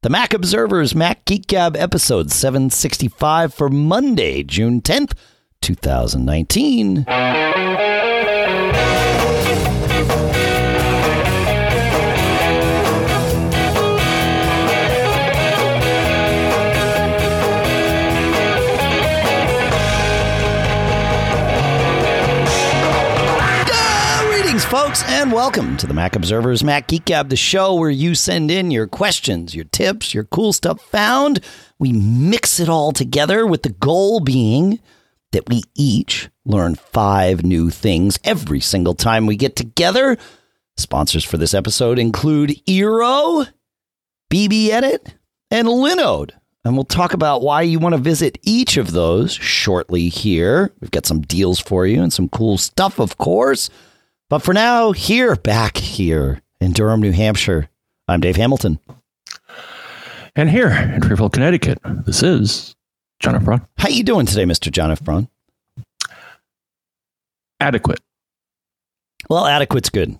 The Mac Observer's Mac Geek Gab episode 765 for Monday, June 10th, 2019. Folks, and welcome to the Mac Observer's Mac Geek Gab, the show where you send in your questions, your tips, your cool stuff found. We mix it all together with the goal being that we each learn 5 new things every single time we get together. Sponsors for this episode include Eero, BB Edit, and Linode. And we'll talk about why you want to visit each of those shortly here. We've got some deals for you and some cool stuff, of course. But for now, back here in Durham, New Hampshire, I'm Dave Hamilton. And here in Fairfield, Connecticut, this is John F. Braun. How you doing today, Mr. John F. Braun? Adequate. Well, adequate's good.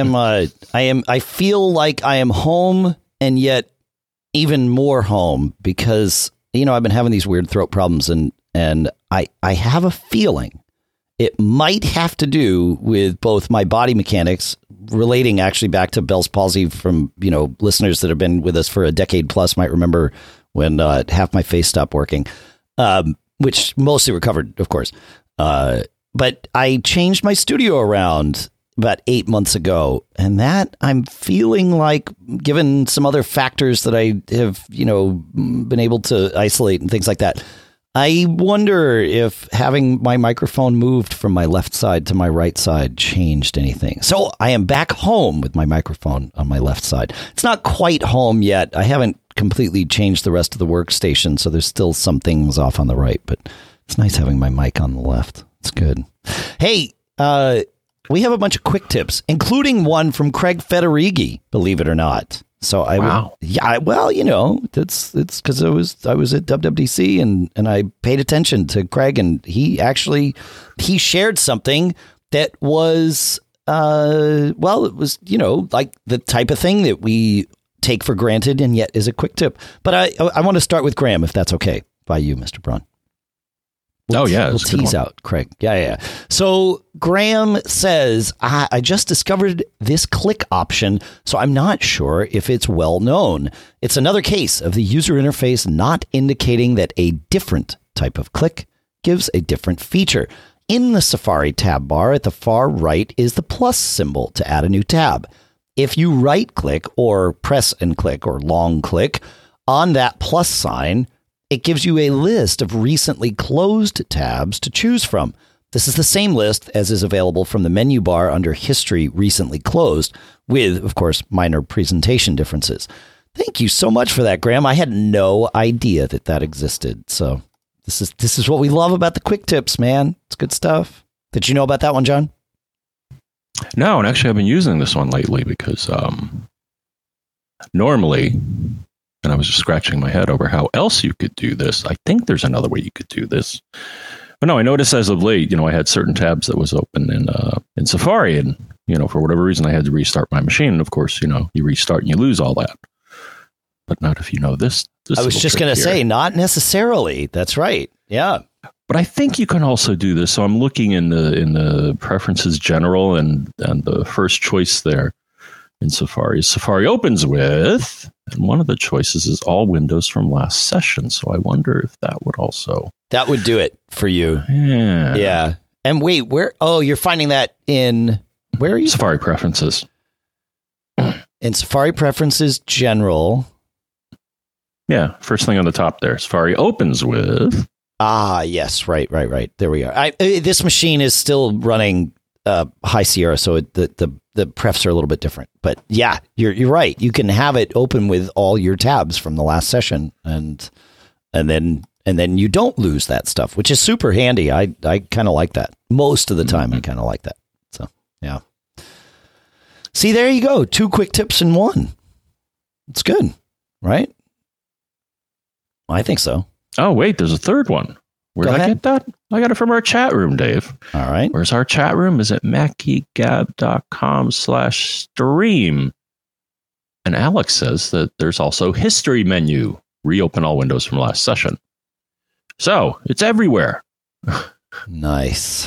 I feel like I am home and yet even more home because, I've been having these weird throat problems and I have a feeling it might have to do with both my body mechanics, relating actually back to Bell's palsy from, listeners that have been with us for a decade plus might remember when half my face stopped working, which mostly recovered, of course. But I changed my studio around about 8 months ago, and that I'm feeling like, given some other factors that I have, been able to isolate and things like that, I wonder if having my microphone moved from my left side to my right side changed anything. So I am back home with my microphone on my left side. It's not quite home yet. I haven't completely changed the rest of the workstation, so there's still some things off on the right, but it's nice having my mic on the left. It's good. Hey, we have a bunch of quick tips, including one from Craig Federighi, believe it or not. So it's because I was at WWDC and I paid attention to Craig, and he shared something that was, it was, like the type of thing that we take for granted and yet is a quick tip. But I want to start with Graham, if that's okay by you, Mr. Braun. We'll tease out Craig. Yeah. So Graham says, I just discovered this click option, so I'm not sure if it's well known. It's another case of the user interface not indicating that a different type of click gives a different feature. In the Safari tab bar at the far right is the plus symbol to add a new tab. If you right click or press and click or long click on that plus sign, it gives you a list of recently closed tabs to choose from. This is the same list as is available from the menu bar under History Recently Closed, with, of course, minor presentation differences. Thank you so much for that, Graham. I had no idea that existed. So this is what we love about the quick tips, man. It's good stuff. Did you know about that one, John? No, and actually I've been using this one lately because normally... And I was just scratching my head over how else you could do this. I think there's another way you could do this. But no, I noticed as of late, I had certain tabs that was open in Safari. And, for whatever reason, I had to restart my machine. And of course, you restart and you lose all that. But not if you know this I was just going to say, not necessarily. That's right. Yeah. But I think you can also do this. So I'm looking in the preferences general and the first choice there. In Safari opens with, and one of the choices is all windows from last session. So I wonder if that would also... That would do it for you. Yeah. And wait, where... Oh, you're finding that in... Where are you? Safari Preferences. In Safari Preferences General. Yeah, first thing on the top there. Safari opens with... Ah, yes. Right. There we are. This machine is still running High Sierra, so the prefs are a little bit different. But yeah, you're right. You can have it open with all your tabs from the last session, and then you don't lose that stuff, which is super handy. I kind of like that. Most of the time, I kind of like that. So yeah. See, there you go. 2 quick tips in one. It's good, right? I think so. Oh, wait, there's a third one. Where did I get that? I got it from our chat room, Dave. All right. Where's our chat room? Is it macgeekgab.com/stream. And Alex says that there's also history menu. Reopen all windows from last session. So it's everywhere. Nice.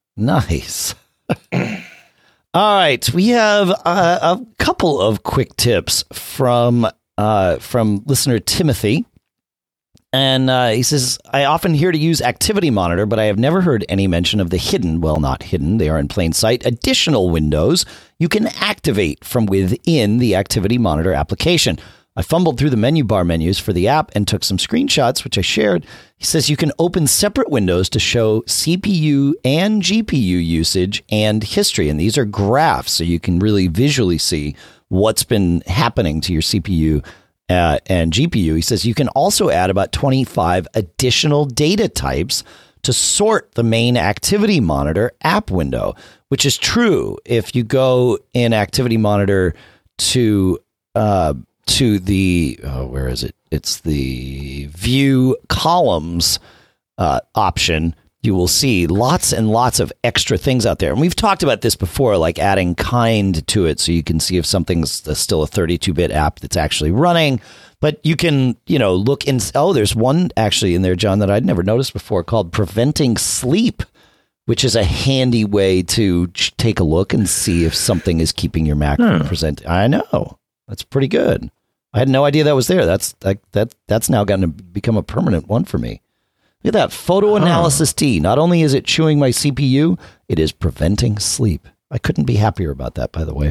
All right, we have a couple of quick tips from listener Timothy. And he says, I often hear to use Activity Monitor, but I have never heard any mention of the hidden, well, not hidden, they are in plain sight, additional windows you can activate from within the Activity Monitor application. I fumbled through the menu bar menus for the app and took some screenshots, which I shared. He says you can open separate windows to show CPU and GPU usage and history. And these are graphs, so you can really visually see what's been happening to your CPU and GPU. He says you can also add about 25 additional data types to sort the main Activity Monitor app window, which is true. If you go in Activity Monitor to the, where is it? It's the view columns option. You will see lots and lots of extra things out there. And we've talked about this before, like adding kind to it so you can see if something's still a 32-bit app that's actually running. But you can, look in. Oh, there's one actually in there, John, that I'd never noticed before called Preventing Sleep, which is a handy way to take a look and see if something is keeping your Mac from presenting. I know. That's pretty good. I had no idea that was there. That's now gotten to become a permanent one for me. Look at that photo analysis T. Not only is it chewing my CPU, it is preventing sleep. I couldn't be happier about that, by the way.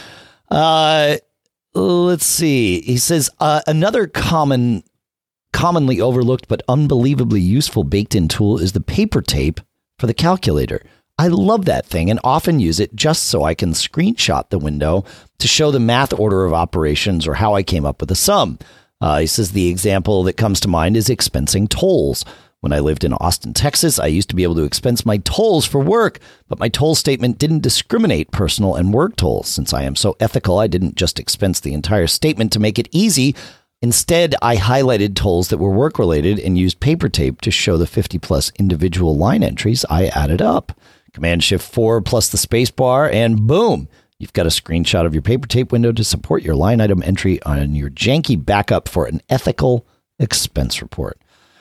Let's see. He says another commonly overlooked but unbelievably useful baked-in tool is the paper tape for the calculator. I love that thing and often use it just so I can screenshot the window to show the math order of operations or how I came up with a sum. He says the example that comes to mind is expensing tolls. When I lived in Austin, Texas, I used to be able to expense my tolls for work, but my toll statement didn't discriminate personal and work tolls. Since I am so ethical, I didn't just expense the entire statement to make it easy. Instead, I highlighted tolls that were work-related and used paper tape to show the 50-plus individual line entries I added up. Command-Shift-4 plus the space bar, and boom, you've got a screenshot of your paper tape window to support your line item entry on your janky backup for an ethical expense report.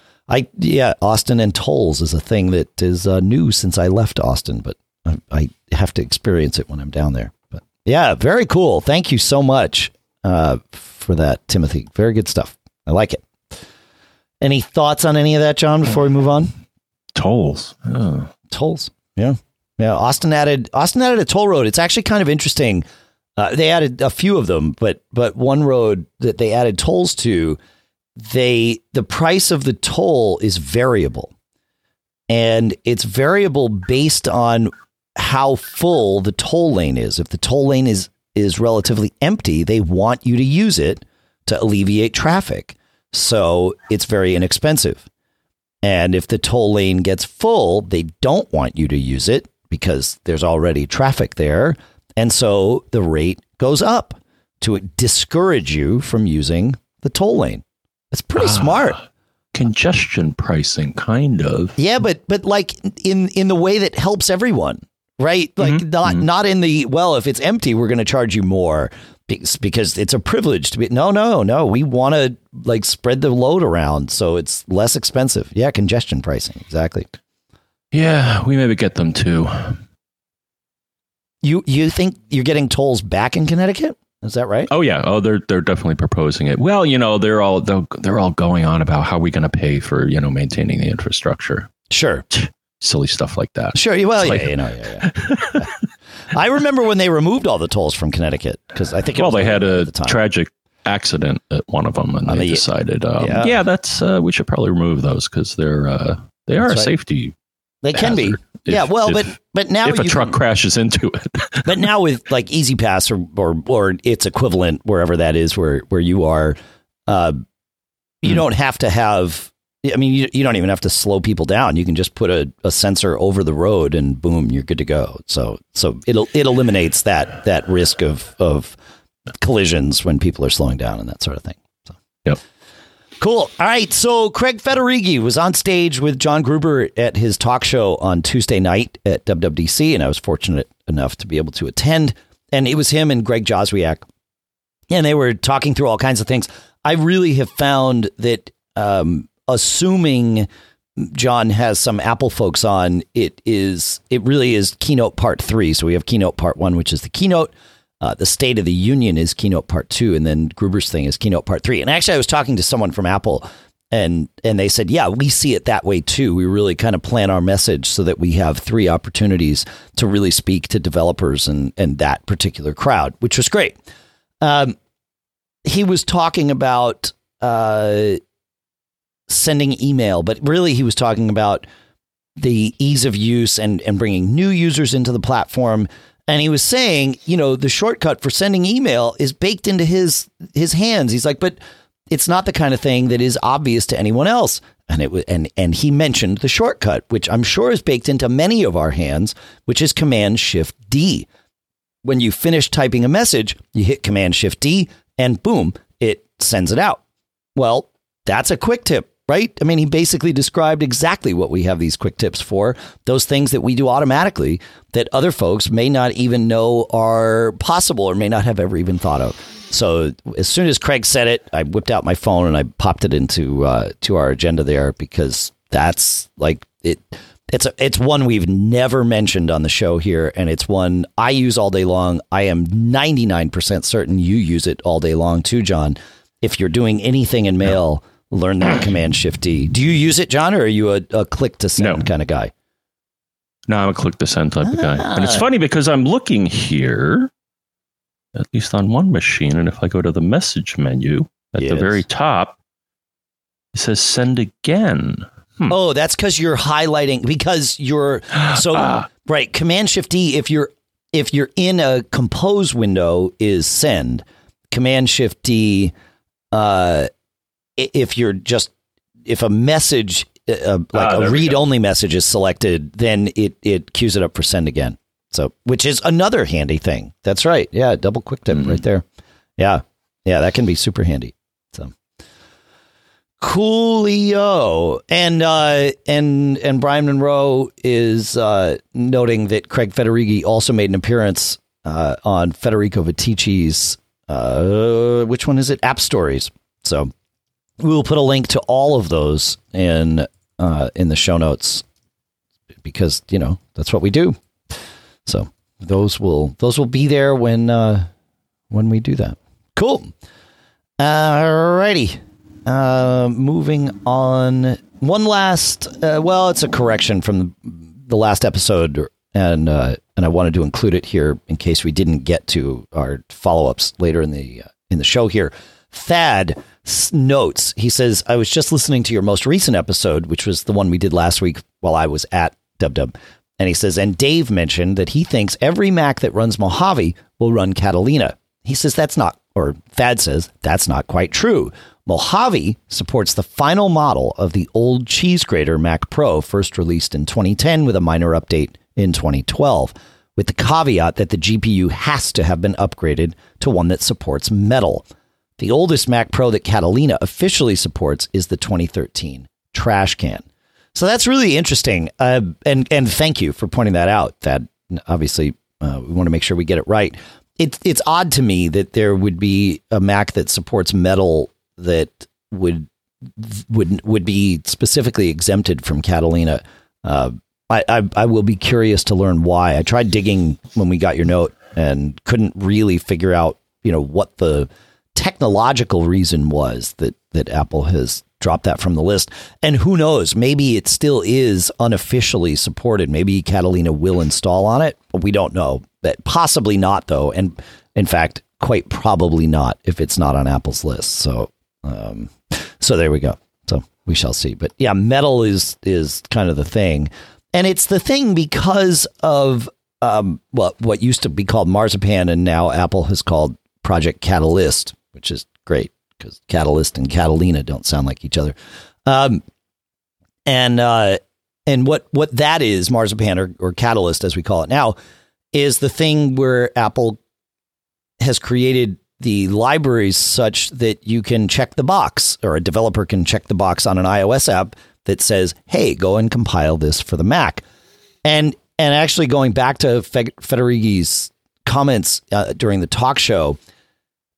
Austin and tolls is a thing that is new since I left Austin, but I have to experience it when I'm down there. But yeah, very cool. Thank you so much for that, Timothy. Very good stuff. I like it. Any thoughts on any of that, John, before we move on? Tolls. Tolls. Yeah. Austin added a toll road. It's actually kind of interesting. They added a few of them, but one road that they added tolls to, the price of the toll is variable, and it's variable based on how full the toll lane is. If the toll lane is relatively empty, they want you to use it to alleviate traffic. So it's very inexpensive. And if the toll lane gets full, they don't want you to use it because there's already traffic there. And so the rate goes up to discourage you from using the toll lane. It's pretty smart. Congestion pricing, kind of. Yeah, but like in the way that helps everyone, right? Like not in the, well, if it's empty, we're going to charge you more because it's a privilege to be. No. We want to like spread the load around so it's less expensive. Yeah, congestion pricing. Exactly. Yeah, we maybe get them too. You think you're getting tolls back in Connecticut? Is that right? Oh yeah. Oh, they're definitely proposing it. Well, they're all going on about how we're going to pay for maintaining the infrastructure. Sure. Silly stuff like that. Sure. Well, yeah. I remember when they removed all the tolls from Connecticut because I think they had a tragic accident at one of them, and they decided, that's we should probably remove those because they are a safety. They can be. But now if a truck crashes into it. But now with like Easy Pass or its equivalent, wherever that is, where you are, you don't have to have. I mean, you don't even have to slow people down. You can just put a sensor over the road, and boom, you're good to go. So it eliminates that risk of collisions when people are slowing down and that sort of thing. So. Yep. Cool. All right. So Craig Federighi was on stage with John Gruber at his talk show on Tuesday night at WWDC, and I was fortunate enough to be able to attend. And it was him and Greg Joswiak And they were talking through all kinds of things. I really have found that assuming John has some Apple folks on, it really is Keynote Part 3. So we have Keynote Part 1, which is the keynote. The State of the Union is Keynote Part 2, and then Gruber's thing is Keynote Part 3. And actually, I was talking to someone from Apple, and they said, yeah, we see it that way too. We really kind of plan our message so that we have 3 opportunities to really speak to developers and that particular crowd, which was great. He was talking about sending email, but really he was talking about the ease of use and bringing new users into the platform. And he was saying, the shortcut for sending email is baked into his hands. He's like, but it's not the kind of thing that is obvious to anyone else. And he mentioned the shortcut, which I'm sure is baked into many of our hands, which is Command-Shift-D. When you finish typing a message, you hit Command-Shift-D and boom, it sends it out. Well, that's a quick tip. Right? I mean, he basically described exactly what we have these quick tips for, those things that we do automatically that other folks may not even know are possible or may not have ever even thought of. So as soon as Craig said it, I whipped out my phone and I popped it into to our agenda there, because that's like it. It's one we've never mentioned on the show here, and it's one I use all day long. I am 99% certain you use it all day long too, John. If you're doing anything in mail, learn that Command-Shift-D. Do you use it, John, or are you a click to send kind of guy? No, I'm a click to send type of guy. And it's funny because I'm looking here, at least on one machine, and if I go to the message menu at the very top, it says send again. Oh, that's because you're highlighting, because you're right. Command-Shift-D, if you're in a compose window, is send. Command-Shift-D, if a message like a read-only message is selected, then it queues it up for send again. So, which is another handy thing. That's right. Yeah, double quick tip right there. Yeah, that can be super handy. So, coolio. And Brian Monroe is noting that Craig Federighi also made an appearance on Federico Vitici's which one is it? App Stories. So we will put a link to all of those in the show notes, because that's what we do. So those will be there when we do that. Cool. Alrighty. Moving on. One last. It's a correction from the last episode, and I wanted to include it here in case we didn't get to our follow-ups later in the show here. Thad notes, he says, I was just listening to your most recent episode, which was the one we did last week while I was at DubDub. And he says, and Dave mentioned that he thinks every Mac that runs Mojave will run Catalina. He says Thad says that's not quite true. Mojave supports the final model of the old cheese grater Mac Pro, first released in 2010 with a minor update in 2012, with the caveat that the GPU has to have been upgraded to one that supports metal. The oldest Mac Pro that Catalina officially supports is the 2013 trash can. So that's really interesting. And thank you for pointing that out. That obviously we want to make sure we get it right. It's odd to me that there would be a Mac that supports metal that would be specifically exempted from Catalina. I will be curious to learn why. I tried digging when we got your note and couldn't really figure out, what the technological reason was that Apple has dropped that from the list. And who knows, maybe it still is unofficially supported. Maybe Catalina will install on it. We don't know. But possibly not, though. And in fact, quite probably not if it's not on Apple's list. So there we go. So we shall see. But yeah, metal is kind of the thing. And it's the thing because of what used to be called Marzipan, and now Apple has called Project Catalyst, which is great because Catalyst and Catalina don't sound like each other. And what that is, Marzipan or Catalyst, as we call it now, is the thing where Apple has created the libraries such that you can check the box, or a developer can check the box on an iOS app that says, hey, go and compile this for the Mac. And actually going back to Federighi's comments during the talk show,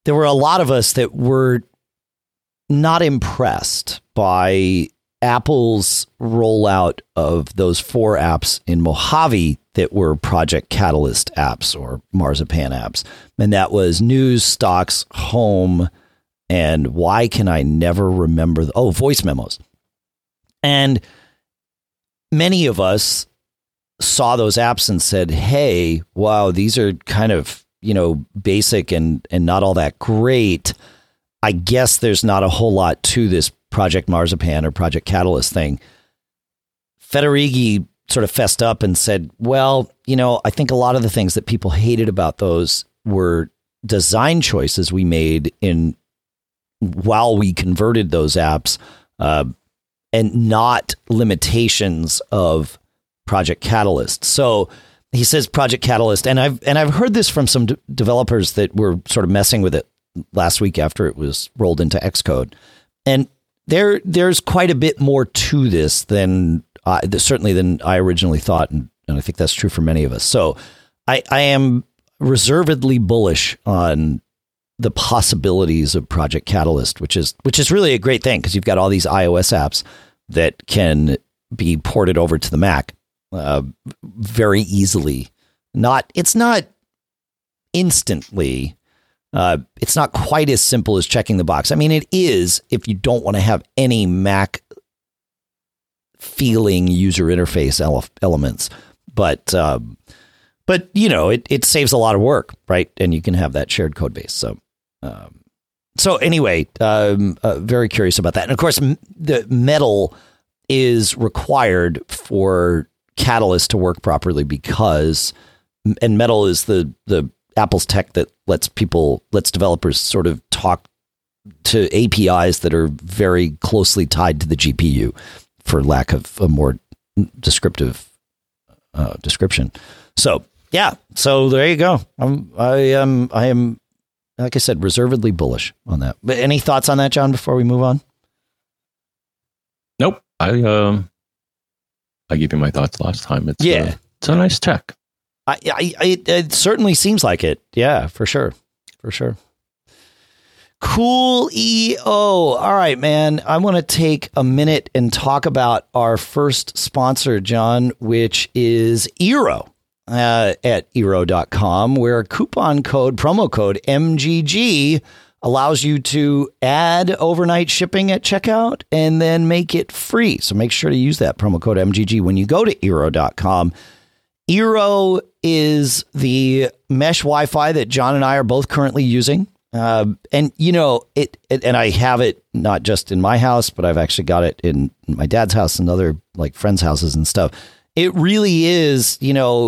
there were a lot of us that were not impressed by Apple's rollout of those 4 apps in Mojave that were Project Catalyst apps or Marzipan apps. And that was News, Stocks, Home, and why can I never remember? Voice memos. And many of us saw those apps and said, hey, wow, these are kind of, basic and not all that great. I guess there's not a whole lot to this Project Marzipan or Project Catalyst thing. Federighi sort of fessed up and said, well, I think a lot of the things that people hated about those were design choices we made while we converted those apps, and not limitations of Project Catalyst. So he says Project Catalyst, and I've heard this from some developers that were sort of messing with it last week after it was rolled into Xcode, and there's quite a bit more to this than certainly than I originally thought, and I think that's true for many of us. So I am reservedly bullish on the possibilities of Project Catalyst, which is really a great thing because you've got all these iOS apps that can be ported over to the Mac very easily. It's not instantly. It's not quite as simple as checking the box. I mean, it is if you don't want to have any Mac feeling user interface elements, but it saves a lot of work, right? And you can have that shared code base. So anyway, very curious about that. And of course, the Metal is required for Catalyst to work properly and Metal is the Apple's tech that lets developers sort of talk to APIs that are very closely tied to the GPU, for lack of a more descriptive description. So yeah, so there you go. I am, like I said, reservedly bullish on that. But any thoughts on that, John, before we move on? Nope. I gave you my thoughts last time. It's a nice tech. It certainly seems like it. Yeah, for sure. For sure. Cool EO. All right, man. I want to take a minute and talk about our first sponsor, John, which is Eero at Eero.com, where promo code MGG allows you to add overnight shipping at checkout and then make it free. So make sure to use that promo code MGG when you go to Eero.com. Eero is the mesh Wi-Fi that John and I are both currently using. And I have it not just in my house, but I've actually got it in my dad's house and other like friends' houses and stuff. It really is,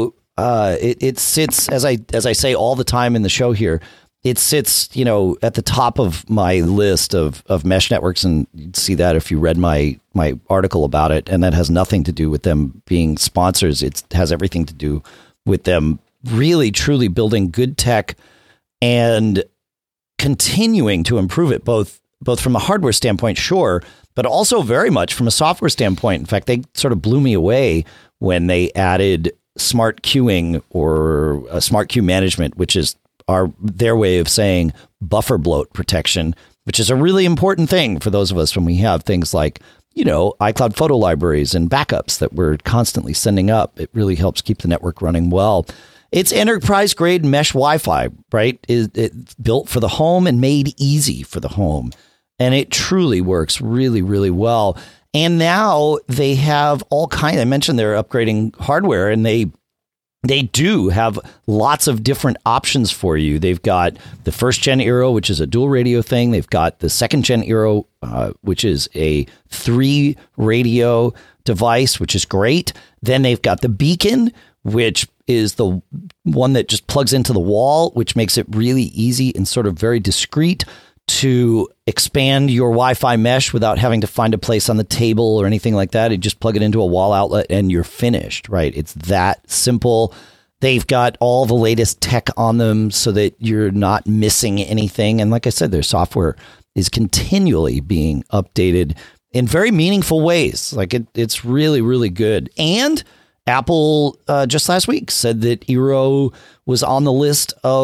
it sits, as I say all the time in the show here, it sits, at the top of my list of mesh networks. And you'd see that if you read my article about it. And that has nothing to do with them being sponsors. It has everything to do with them really, truly building good tech and continuing to improve it, both from a hardware standpoint, sure, but also very much from a software standpoint. In fact, they sort of blew me away when they added smart queuing or smart queue management, which is their way of saying buffer bloat protection, which is a really important thing for those of us when we have things like, iCloud photo libraries and backups that we're constantly sending up. It really helps keep the network running well. It's enterprise grade mesh Wi-Fi, right? It's built for the home and made easy for the home. And it truly works really, really well. And now they have all kinds. I mentioned they're upgrading hardware, and they do have lots of different options for you. They've got the first gen Eero, which is a dual radio thing. They've got the second gen Eero, which is a 3 radio device, which is great. Then they've got the Beacon, which is the one that just plugs into the wall, which makes it really easy and sort of very discreet to expand your Wi-Fi mesh without having to find a place on the table or anything like that. You just plug it into a wall outlet and you're finished, right? It's that simple. They've got all the latest tech on them so that you're not missing anything. And like I said, their software is continually being updated in very meaningful ways. Like it's really, really good. And Apple just last week said that Eero was on the list of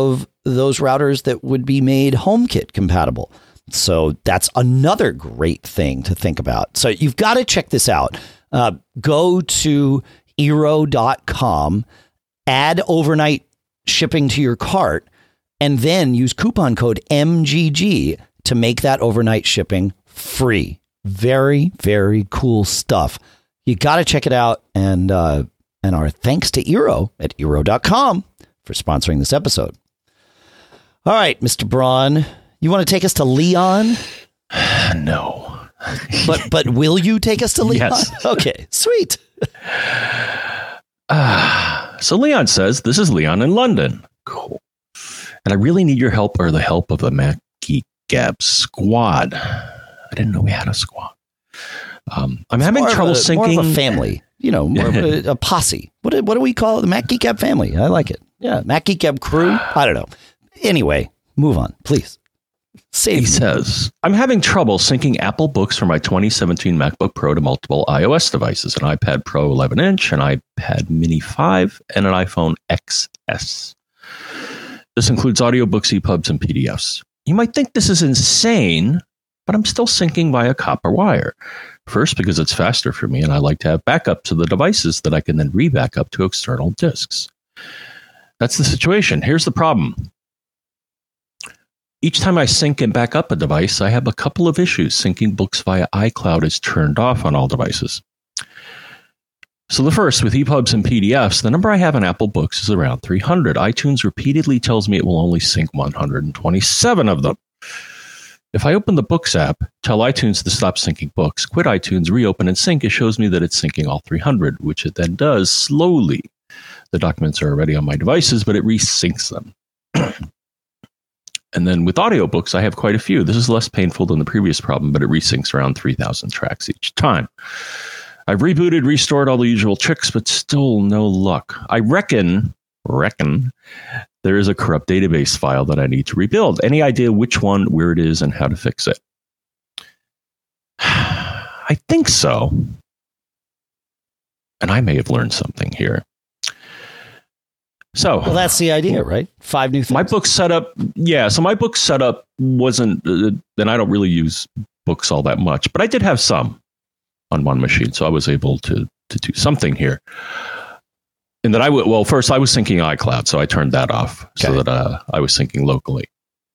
those routers that would be made HomeKit compatible. So that's another great thing to think about. So you've got to check this out. Go to Eero.com, add overnight shipping to your cart, and then use coupon code MGG to make that overnight shipping free. Very, very cool stuff. You got to check it out. And our thanks to Eero at Eero.com for sponsoring this episode. All right, Mr. Braun, you want to take us to Leon? No. But will you take us to Leon? Yes. Okay, sweet. So Leon says, this is Leon in London. Cool. And I really need your help or the help of the Mac Geek Gab squad. I didn't know we had a squad. I'm having trouble syncing. More of a family, more of a posse. What do we call it? The Mac Geek Gab family. I like it. Yeah, Mac Geek Gab crew. I don't know. Anyway, move on, please. He says, I'm having trouble syncing Apple Books from my 2017 MacBook Pro to multiple iOS devices, an iPad Pro 11-inch, an iPad Mini 5, and an iPhone XS. This includes audiobooks, EPUBs, and PDFs. You might think this is insane, but I'm still syncing via copper wire. First, because it's faster for me, and I like to have backup to the devices that I can then re-back up to external disks. That's the situation. Here's the problem. Each time I sync and back up a device, I have a couple of issues. Syncing books via iCloud is turned off on all devices. So the first, with EPUBs and PDFs, the number I have in Apple Books is around 300. iTunes repeatedly tells me it will only sync 127 of them. If I open the Books app, tell iTunes to stop syncing books, quit iTunes, reopen and sync, it shows me that it's syncing all 300, which it then does slowly. The documents are already on my devices, but it resyncs them. And then with audiobooks, I have quite a few. This is less painful than the previous problem, but it resyncs around 3,000 tracks each time. I've rebooted, restored all the usual tricks, but still no luck. I reckon there is a corrupt database file that I need to rebuild. Any idea which one, where it is, and how to fix it? I think so. And I may have learned something here. So, well, that's the idea, right? 5 new things. My book setup, so my book setup wasn't, and I don't really use books all that much, but I did have some on one machine, so I was able to do something here. And that first I was syncing iCloud, so I turned that off so that I was syncing locally.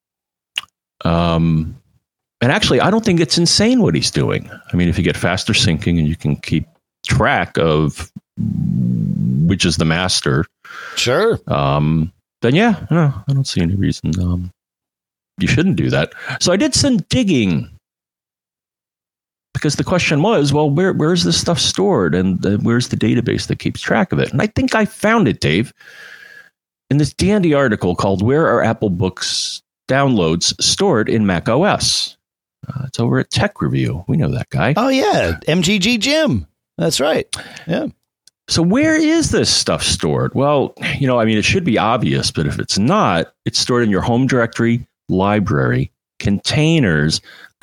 And actually, I don't think it's insane what he's doing. I mean, if you get faster syncing and you can keep track of which is the master, sure. Then I don't see any reason you shouldn't do that. So I did some digging because the question was, well, where's this stuff stored, and where's the database that keeps track of it? And I think I found it, Dave, in this dandy article called "Where Are Apple Books Downloads Stored in Mac OS?" It's over at Tech Review. We know that guy. Oh yeah, MGG Jim. That's right. Yeah. So where is this stuff stored? Well, it should be obvious, but if it's not, it's stored in your home directory, library, containers,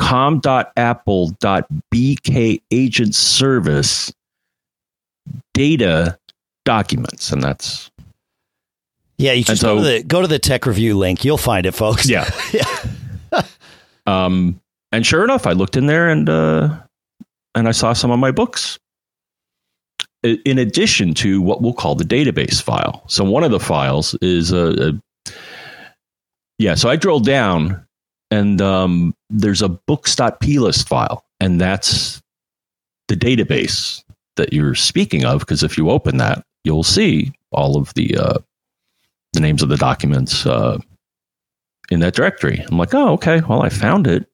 com.apple.bk agent service, data, documents. And that's... Yeah, you just go to the Tech Review link. You'll find it, folks. Yeah. And sure enough, I looked in there and I saw some of my books, in addition to what we'll call the database file. So one of the files is so I drilled down and there's a books.plist file, and that's the database that you're speaking of, because if you open that, you'll see all of the names of the documents in that directory. I'm like, oh, okay, well, I found it.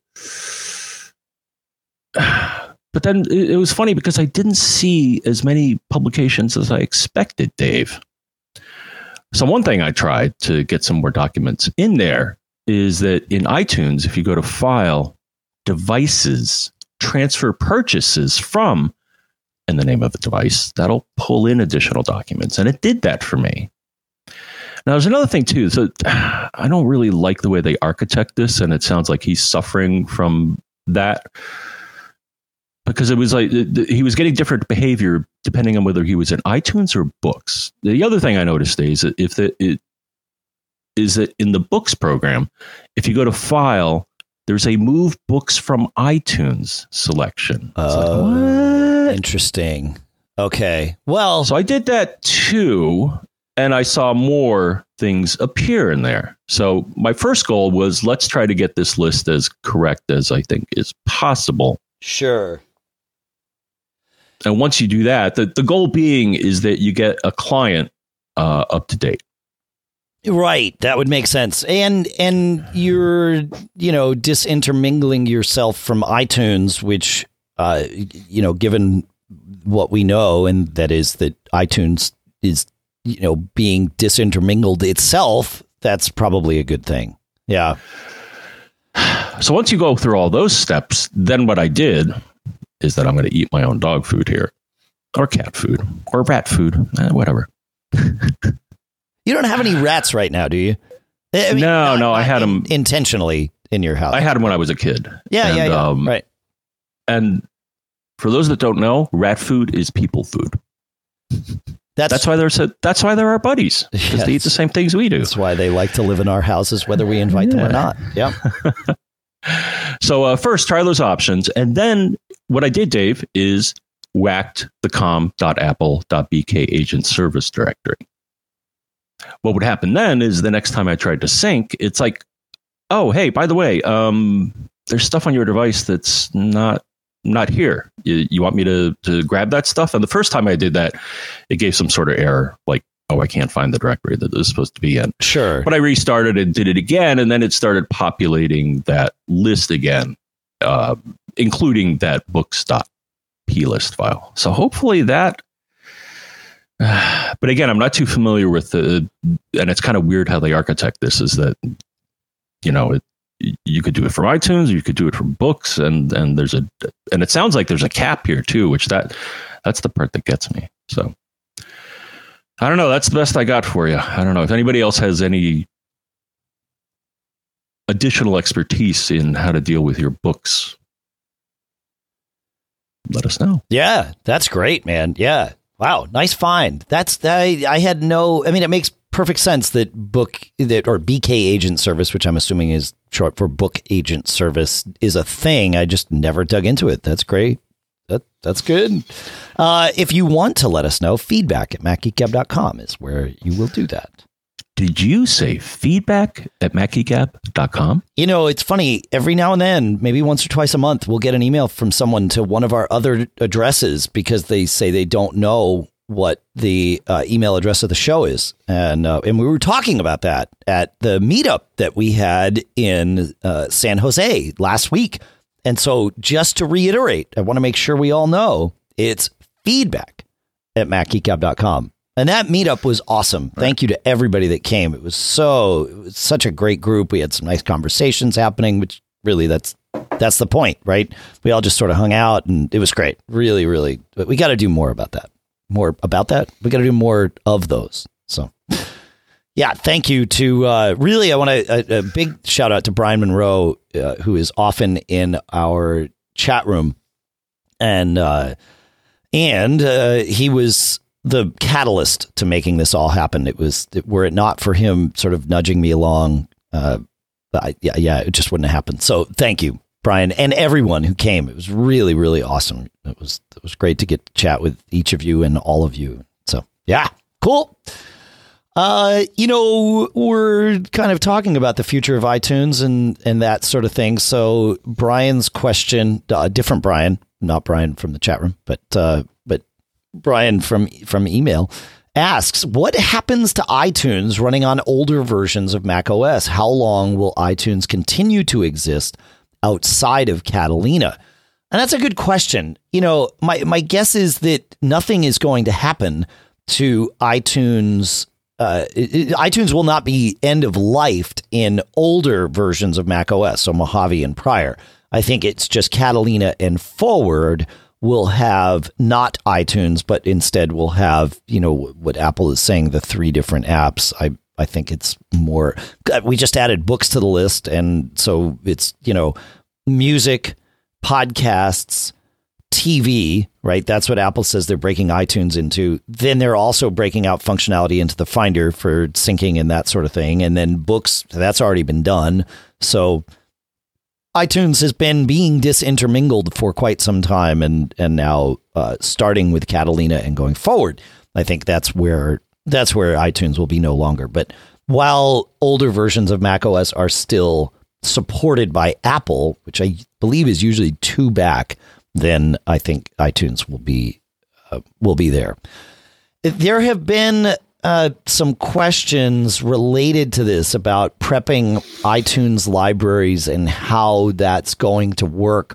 But then it was funny because I didn't see as many publications as I expected, Dave. So one thing I tried to get some more documents in there is that in iTunes, if you go to File, Devices, Transfer Purchases from, and the name of the device, that'll pull in additional documents. And it did that for me. Now, there's another thing, too. So I don't really like the way they architect this, and it sounds like he's suffering from that. Because it was like he was getting different behavior depending on whether he was in iTunes or books. The other thing I noticed is that if is that in the books program, if you go to File, there's a Move Books from iTunes selection. What? Interesting. Okay. Well, so I did that too, and I saw more things appear in there. So my first goal was, let's try to get this list as correct as I think is possible. Sure. And once you do that, the goal being is that you get a client up to date. Right. That would make sense. And you're, disintermingling yourself from iTunes, which, given what we know, and that is that iTunes is, being disintermingled itself, that's probably a good thing. Yeah. So once you go through all those steps, then what I did is that I'm going to eat my own dog food here, or cat food, or rat food, whatever. You don't have any rats right now, do you? I mean, no, I had them intentionally in your house. I had them when I was a kid. Yeah. Right. And for those that don't know, rat food is people food. That's why they're our buddies, because they eat the same things we do. That's why they like to live in our houses, whether we invite them or not. Yeah. So first, try those options. And then what I did, Dave, is whacked the com.apple.bk agent service directory. What would happen then is the next time I tried to sync, it's like, oh, hey, by the way, there's stuff on your device that's not here. You want me to grab that stuff? And the first time I did that, it gave some sort of error, like, oh, I can't find the directory that this is supposed to be in. Sure. But I restarted and did it again, and then it started populating that list again, including that books.plist file. So hopefully that... but again, I'm not too familiar with and it's kind of weird how they architect this, is that, you could do it from iTunes, you could do it from books, and it sounds like there's a cap here too, which that's the part that gets me. So I don't know. That's the best I got for you. I don't know if anybody else has any additional expertise in how to deal with your books. Let us know. Yeah, that's great, man. Yeah. Wow. Nice find. I had no, I mean, it makes perfect sense that BK agent service, which I'm assuming is short for book agent service, is a thing. I just never dug into it. That's great. That's good. If you want to let us know, feedback@macgeekgab.com is where you will do that. Did you say feedback@macgeekgab.com? It's funny. Every now and then, maybe once or twice a month, we'll get an email from someone to one of our other addresses because they say they don't know what the email address of the show is. And we were talking about that at the meetup that we had in San Jose last week. And so just to reiterate, I want to make sure we all know it's feedback@macgeekgab.com. And that meetup was awesome. Thank you to everybody that came. It was such a great group. We had some nice conversations happening, which really that's the point, right? We all just sort of hung out and it was great. Really, really. But we got to do more about that. We got to do more of those. So yeah, thank you to really, I want a big shout out to Brian Monroe, who is often in our chat room. And he was the catalyst to making this all happen. Were it not for him sort of nudging me along, it just wouldn't have happened. So thank you, Brian, and everyone who came. It was really, really awesome. It was great to get to chat with each of you and all of you. So yeah, cool. We're kind of talking about the future of iTunes and that sort of thing. So Brian's question, different Brian, not Brian from the chat room, but Brian from email asks, what happens to iTunes running on older versions of Mac OS? How long will iTunes continue to exist outside of Catalina? And that's a good question. My guess is that nothing is going to happen to iTunes. iTunes will not be end of lifed in older versions of Mac OS, so Mojave and prior. I think it's just Catalina and forward will have not iTunes, but instead will have, what Apple is saying, the 3 different apps. I think it's more, we just added books to the list. And so it's, music, podcasts, TV, right? That's what Apple says they're breaking iTunes into. Then they're also breaking out functionality into the Finder for syncing and that sort of thing. And then books, that's already been done. So iTunes has been being disintermingled for quite some time, and now starting with Catalina and going forward, I think that's where iTunes will be no longer. But while older versions of macOS are still supported by Apple, which I believe is usually 2 back, then I think iTunes will be there. There have been some questions related to this about prepping iTunes libraries and how that's going to work.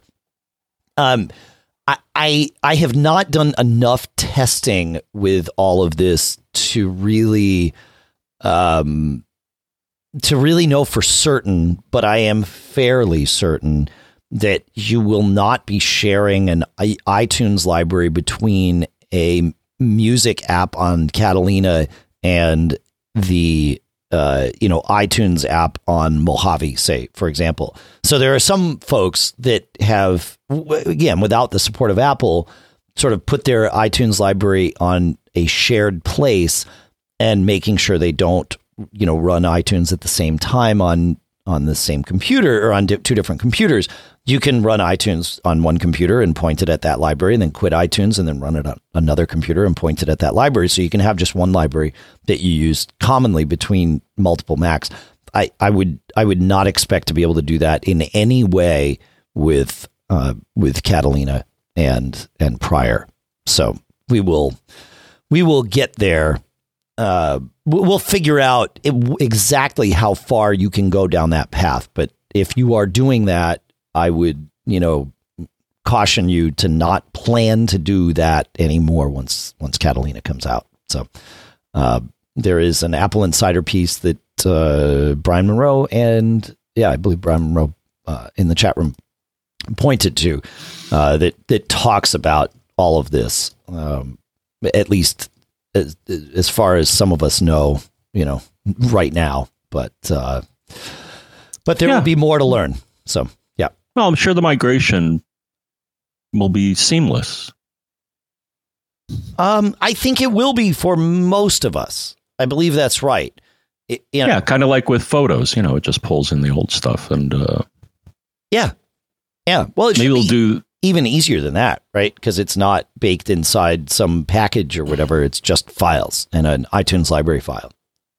I have not done enough testing with all of this to really know for certain, but I am fairly certain that you will not be sharing an iTunes library between a music app on Catalina and the iTunes app on Mojave, say, for example. So there are some folks that have, again, without the support of Apple, sort of put their iTunes library on a shared place and making sure they don't, run iTunes at the same time on the same computer or on 2 different computers. You can run iTunes on one computer and point it at that library, and then quit iTunes and then run it on another computer and point it at that library. So you can have just one library that you use commonly between multiple Macs. I would not expect to be able to do that in any way with Catalina and Prior. So we will get there. We'll figure out exactly how far you can go down that path. But if you are doing that, I would, caution you to not plan to do that anymore once Catalina comes out. So there is an Apple Insider piece that Brian Monroe I believe Brian Monroe in the chat room pointed to that talks about all of this, at least as far as some of us know, right now. But there will be more to learn. So. Well, I'm sure the migration will be seamless. I think it will be for most of us. I believe that's right. Yeah, kind of like with photos. It just pulls in the old stuff, and yeah. Well, it maybe we'll do even easier than that, right? Because it's not baked inside some package or whatever. It's just files and an iTunes library file.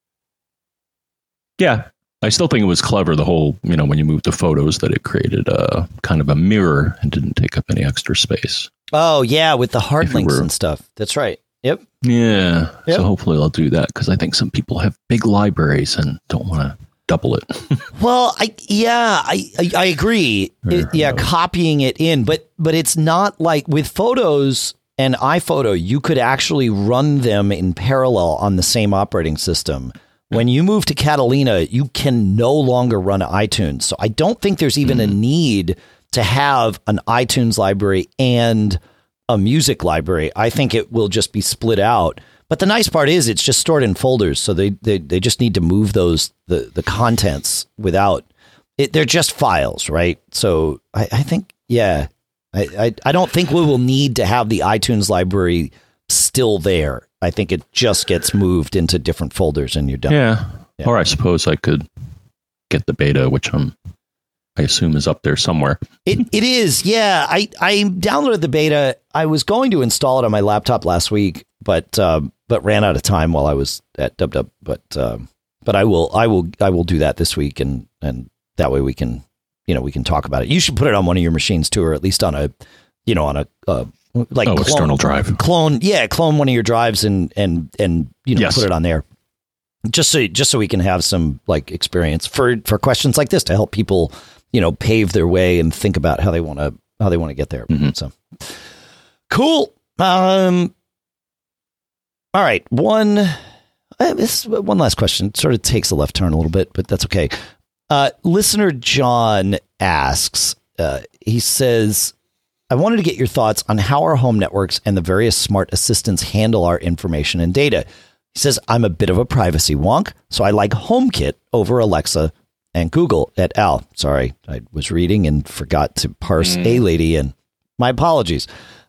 Yeah. I still think it was clever, the whole, when you moved to photos, that it created a kind of a mirror and didn't take up any extra space. Oh, yeah, with the hard links and stuff. That's right. Yep. Yeah. Yep. So hopefully I'll do that, because I think some people have big libraries and don't want to double it. Well, I agree. Copying it in, but it's not like with Photos and iPhoto, you could actually run them in parallel on the same operating system. When you move to Catalina, you can no longer run iTunes. So I don't think there's even a need to have an iTunes library and a music library. I think it will just be split out. But the nice part is it's just stored in folders. So they just need to move the contents without it. They're just files, right? So I think, I don't think we will need to have the iTunes library still there. I think it just gets moved into different folders and you're done. Yeah. Or I suppose I could get the beta, which I assume is up there somewhere. It is. Yeah. I downloaded the beta. I was going to install it on my laptop last week, but ran out of time while I was at DubDub. But I will do that this week, and that way we can talk about it. You should put it on one of your machines too, or at least on a external drive. Clone one of your drives and yes. Put it on there. Just so we can have some experience for questions like this to help people, pave their way and think about how they want to get there. Mm-hmm. So cool. All right. One last question. It sort of takes a left turn a little bit, but that's okay. Listener John asks, he says, I wanted to get your thoughts on how our home networks and the various smart assistants handle our information and data. He says, I'm a bit of a privacy wonk, so I like HomeKit over Alexa and Google et al. Sorry, I was reading and forgot to parse A lady and My apologies.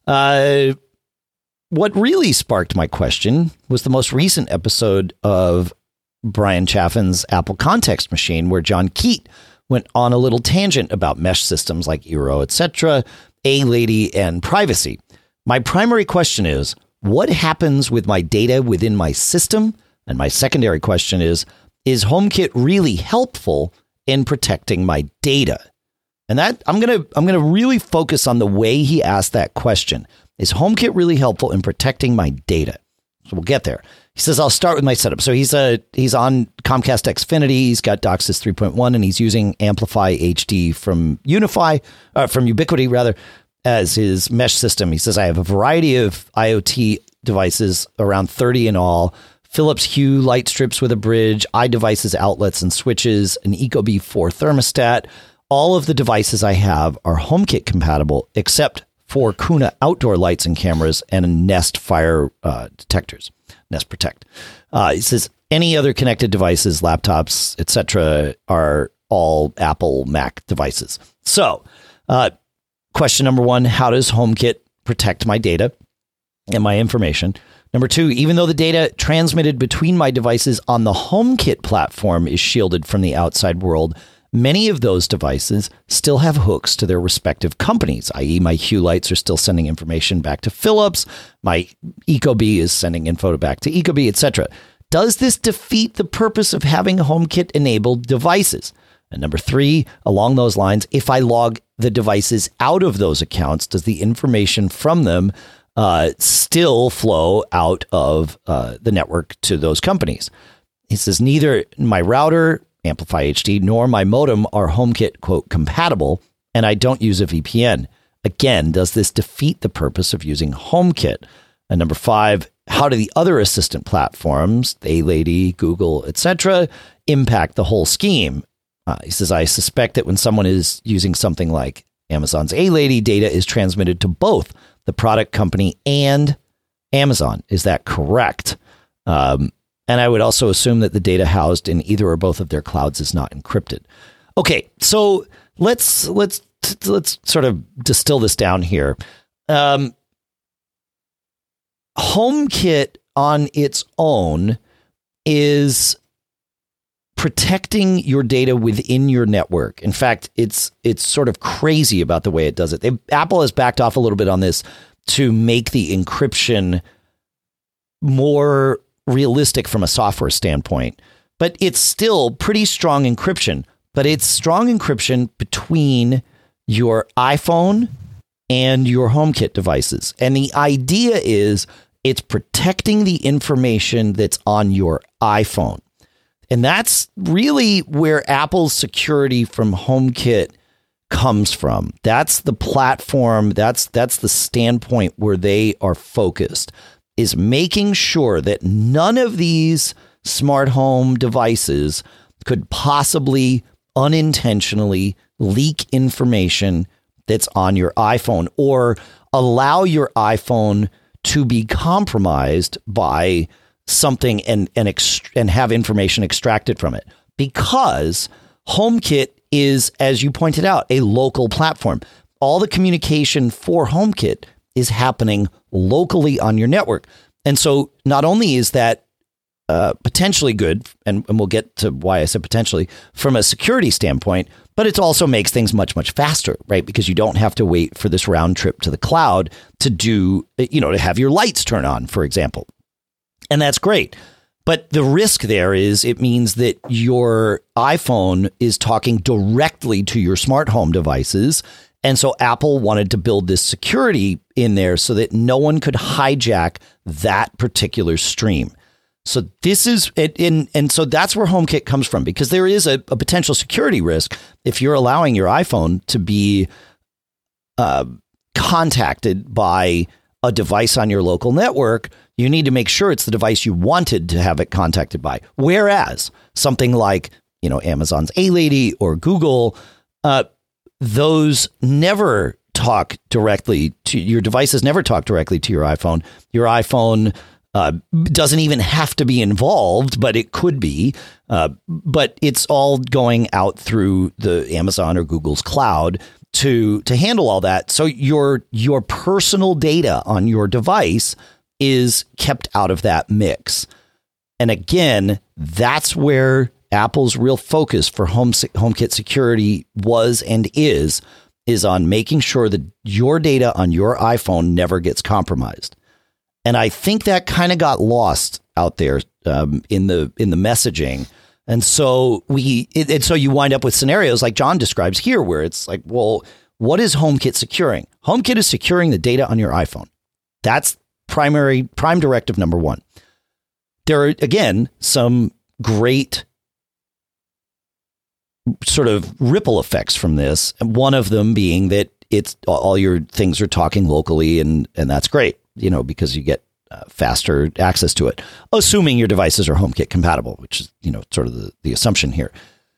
What really sparked my question was the most recent episode of Brian Chaffin's Apple Context Machine, where John Keat went on a little tangent about mesh systems like Eero, etc., A-Lady, and privacy. My primary question is, what happens with my data within my system? And my secondary question is HomeKit really helpful in protecting my data? And that I'm gonna really focus on the way he asked that question. Is HomeKit really helpful in protecting my data? So we'll get there. He says, I'll start with my setup. So he's on Comcast Xfinity. He's got DOCSIS 3.1, and he's using Amplify HD from Ubiquiti rather, as his mesh system. He says, I have a variety of IoT devices, around 30 in all, Philips Hue light strips with a bridge, iDevices outlets and switches, an Ecobee 4 thermostat. All of the devices I have are HomeKit compatible, except for Kuna outdoor lights and cameras and Nest fire detectors, Nest Protect. It says any other connected devices, laptops, etc., are all Apple Mac devices. So, question number one, how does HomeKit protect my data and my information? Number two, even though the data transmitted between my devices on the HomeKit platform is shielded from the outside world, many of those devices still have hooks to their respective companies, i.e. my Hue lights are still sending information back to Philips, my Ecobee is sending info back to Ecobee, etc. Does this defeat the purpose of having HomeKit-enabled devices? And number three, along those lines, if I log the devices out of those accounts, does the information from them still flow out of the network to those companies? He says, neither my router, Amplify HD, nor my modem are HomeKit, quote, compatible, and I don't use a VPN. Again, does this defeat the purpose of using HomeKit? And number five, how do the other assistant platforms, A-Lady, Google, etc., impact the whole scheme? He says, I suspect that when someone is using something like Amazon's A-Lady, data is transmitted to both the product company and Amazon. Is that correct? And I would also assume that the data housed in either or both of their clouds is not encrypted. Okay, so let's sort of distill this down here. HomeKit on its own is protecting your data within your network. In fact, it's sort of crazy about the way it does it. Apple has backed off a little bit on this to make the encryption more realistic from a software standpoint, but it's still pretty strong encryption, but it's strong encryption between your iPhone and your HomeKit devices. And the idea is it's protecting the information that's on your iPhone. And that's really where Apple's security from HomeKit comes from. That's the platform, that's the standpoint where they are focused, is making sure that none of these smart home devices could possibly unintentionally leak information that's on your iPhone or allow your iPhone to be compromised by something and have information extracted from it. Because HomeKit is, as you pointed out, a local platform. All the communication for HomeKit is happening locally on your network. And so not only is that potentially good, and we'll get to why I said potentially, from a security standpoint, but it also makes things much, much faster, right? Because you don't have to wait for this round trip to the cloud to to have your lights turn on, for example. And that's great. But the risk there is it means that your iPhone is talking directly to your smart home devices. And so Apple wanted to build this security in there so that no one could hijack that particular stream. So this is it, and so that's where HomeKit comes from, because there is a potential security risk if you're allowing your iPhone to be contacted by a device on your local network. You need to make sure it's the device you wanted to have it contacted by. Whereas something like, Amazon's A-Lady or Google, those never talk directly to your devices, never talk directly to your iPhone. Your iPhone doesn't even have to be involved, but it could be. But it's all going out through the Amazon or Google's cloud. to handle all that. So your personal data on your device is kept out of that mix. And again, that's where Apple's real focus for HomeKit security was and is on making sure that your data on your iPhone never gets compromised. And I think that kind of got lost out there in the messaging. And so so you wind up with scenarios like John describes here, where it's like, well, what is HomeKit securing? HomeKit is securing the data on your iPhone. That's prime directive number one. There are, again, some great sort of ripple effects from this. And one of them being that it's all your things are talking locally, and that's great, because you get faster access to it, assuming your devices are HomeKit compatible, which is, sort of the assumption here.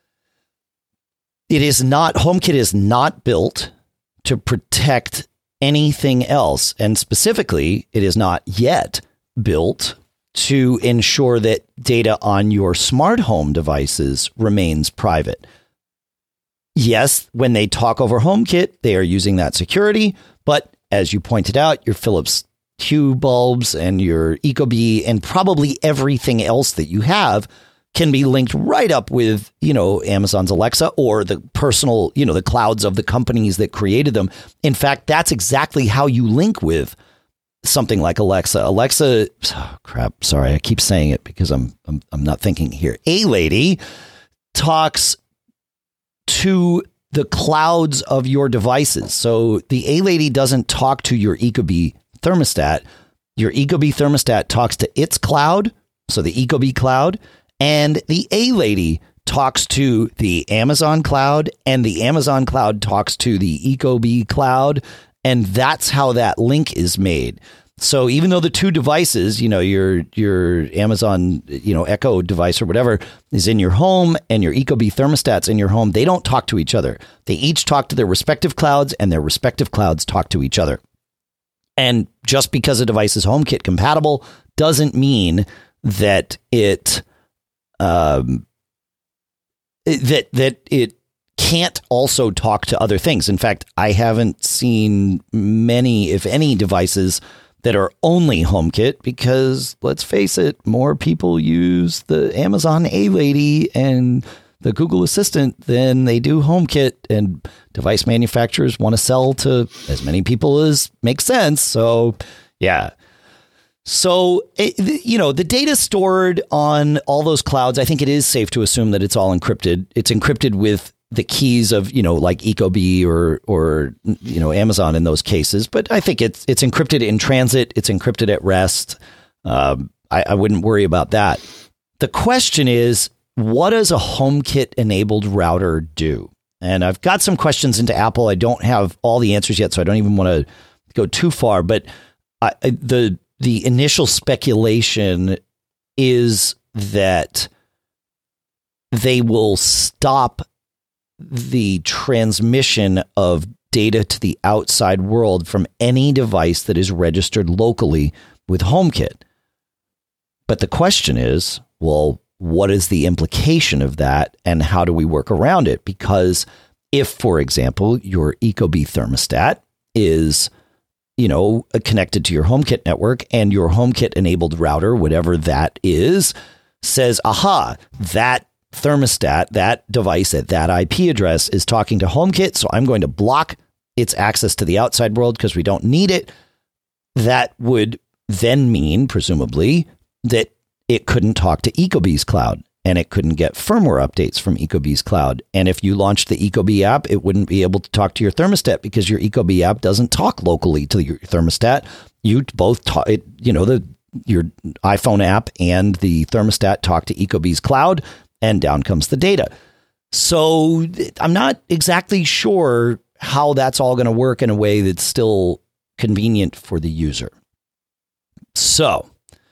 HomeKit is not built to protect anything else. And specifically, it is not yet built to ensure that data on your smart home devices remains private. Yes, when they talk over HomeKit, they are using that security. But as you pointed out, your Philips Hue bulbs and your Ecobee and probably everything else that you have can be linked right up with, Amazon's Alexa or the personal, the clouds of the companies that created them. In fact, that's exactly how you link with something like Alexa. Sorry, I keep saying it because I'm not thinking here. A-Lady talks to the clouds of your devices. So the A-Lady doesn't talk to your Ecobee thermostat. Your Ecobee thermostat talks to its cloud, so the Ecobee cloud, and the A-Lady talks to the Amazon cloud, and the Amazon cloud talks to the Ecobee cloud, and that's how that link is made. So even though the two devices, your Amazon, Echo device or whatever is in your home and your Ecobee thermostat's in your home, they don't talk to each other. They each talk to their respective clouds, and their respective clouds talk to each other. And just because a device is HomeKit compatible doesn't mean that it that it can't also talk to other things. In fact, I haven't seen many, if any, devices that are only HomeKit because, let's face it, more people use the Amazon A-Lady and the Google Assistant than they do HomeKit, and device manufacturers want to sell to as many people as makes sense. So, yeah. So, the data stored on all those clouds, I think it is safe to assume that it's all encrypted. It's encrypted with the keys of, like Ecobee or Amazon in those cases. But I think it's encrypted in transit. It's encrypted at rest. I wouldn't worry about that. The question is, what does a HomeKit enabled router do? And I've got some questions into Apple. I don't have all the answers yet, so I don't even want to go too far. But the initial speculation is that they will stop the transmission of data to the outside world from any device that is registered locally with HomeKit. But the question is, well, what is the implication of that, and how do we work around it? Because if, for example, your Ecobee thermostat is connected to your HomeKit network, and your HomeKit enabled router, whatever that is, says, aha, that thermostat, that device at that IP address is talking to HomeKit, so I'm going to block its access to the outside world because we don't need it. That would then mean, presumably, that it couldn't talk to Ecobee's cloud, and it couldn't get firmware updates from Ecobee's cloud. And if you launched the Ecobee app, it wouldn't be able to talk to your thermostat because your Ecobee app doesn't talk locally to your thermostat. You both talk, your iPhone app and the thermostat talk to Ecobee's cloud, and down comes the data. So I'm not exactly sure how that's all going to work in a way that's still convenient for the user. And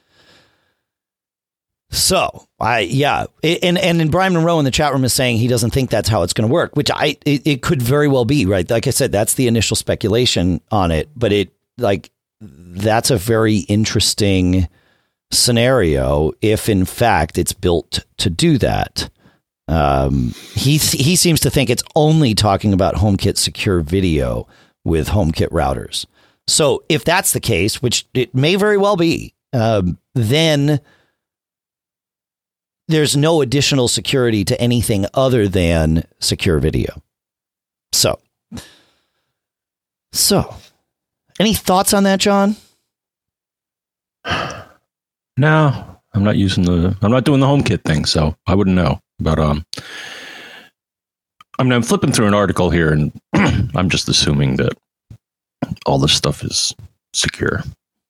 Brian Monroe in the chat room is saying he doesn't think that's how it's going to work, which it could very well be, right? Like I said, that's the initial speculation on it, but that's a very interesting scenario if in fact it's built to do that. He seems to think it's only talking about HomeKit secure video with HomeKit routers. So if that's the case, which it may very well be, then there's no additional security to anything other than secure video. So any thoughts on that, John? No, I'm not doing the HomeKit thing, so I wouldn't know. But I'm flipping through an article here, and I'm just assuming that all this stuff is secure.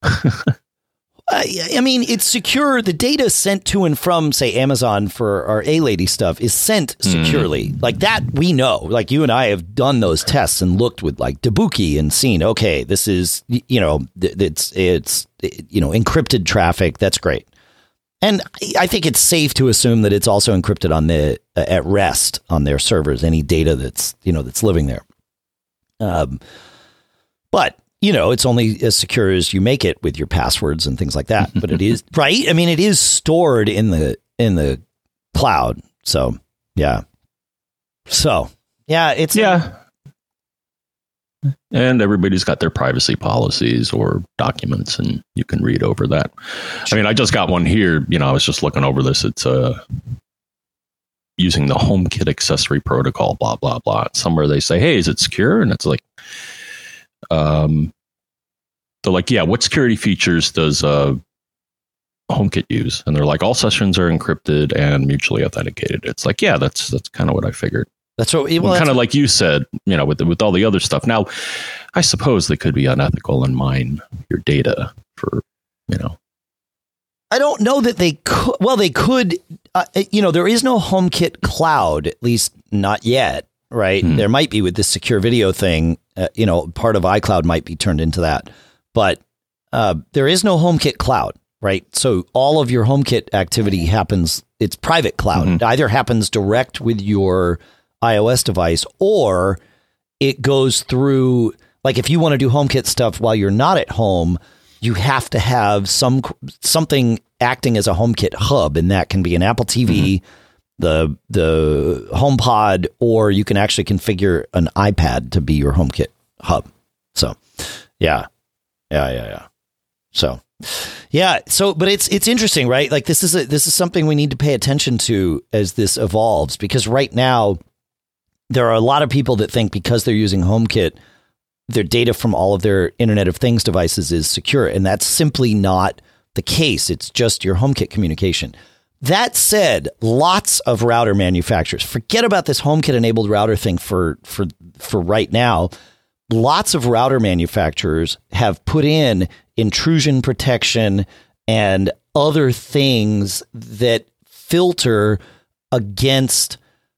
I mean, it's secure. The data sent to and from, say, Amazon for our A-Lady stuff is sent securely. Like that, we know. Like you and I have done those tests and looked with like Dabuki and seen, okay, this is, it's encrypted traffic. That's great. And I think it's safe to assume that it's also encrypted on at rest on their servers, any data that's living there. But it's only as secure as you make it with your passwords and things like that. But it is right. I mean, it is stored in the cloud. So, yeah. It's. Yeah. And everybody's got their privacy policies or documents, and you can read over that. I mean, I just got one here. I was just looking over this. It's using the HomeKit accessory protocol, blah, blah, blah. Somewhere they say, hey, is it secure? And it's like, they're like, yeah, what security features does HomeKit use? And they're like, all sessions are encrypted and mutually authenticated. It's like, yeah, that's kind of what I figured. That's what, kind of like you said, with all the other stuff. Now, I suppose they could be unethical and mine your data for, I don't know that they could. Well, they could. There is no HomeKit cloud, at least not yet. Right. There might be with this secure video thing. Part of iCloud might be turned into that. But there is no HomeKit cloud, right? So all of your HomeKit activity happens, it's private cloud. It either happens direct with your iOS device, or it goes through, like if you want to do HomeKit stuff while you're not at home, you have to have something acting as a HomeKit hub, and that can be an Apple TV, the HomePod, or you can actually configure an iPad to be your HomeKit hub. So, yeah. So, but it's interesting, right? Like this is something we need to pay attention to as this evolves, because right now there are a lot of people that think because they're using HomeKit, their data from all of their Internet of Things devices is secure. And that's simply not the case. It's just your HomeKit communication. That said, lots of router manufacturers, forget about this HomeKit enabled router thing for right now. Lots of router manufacturers have put in intrusion protection and other things that filter against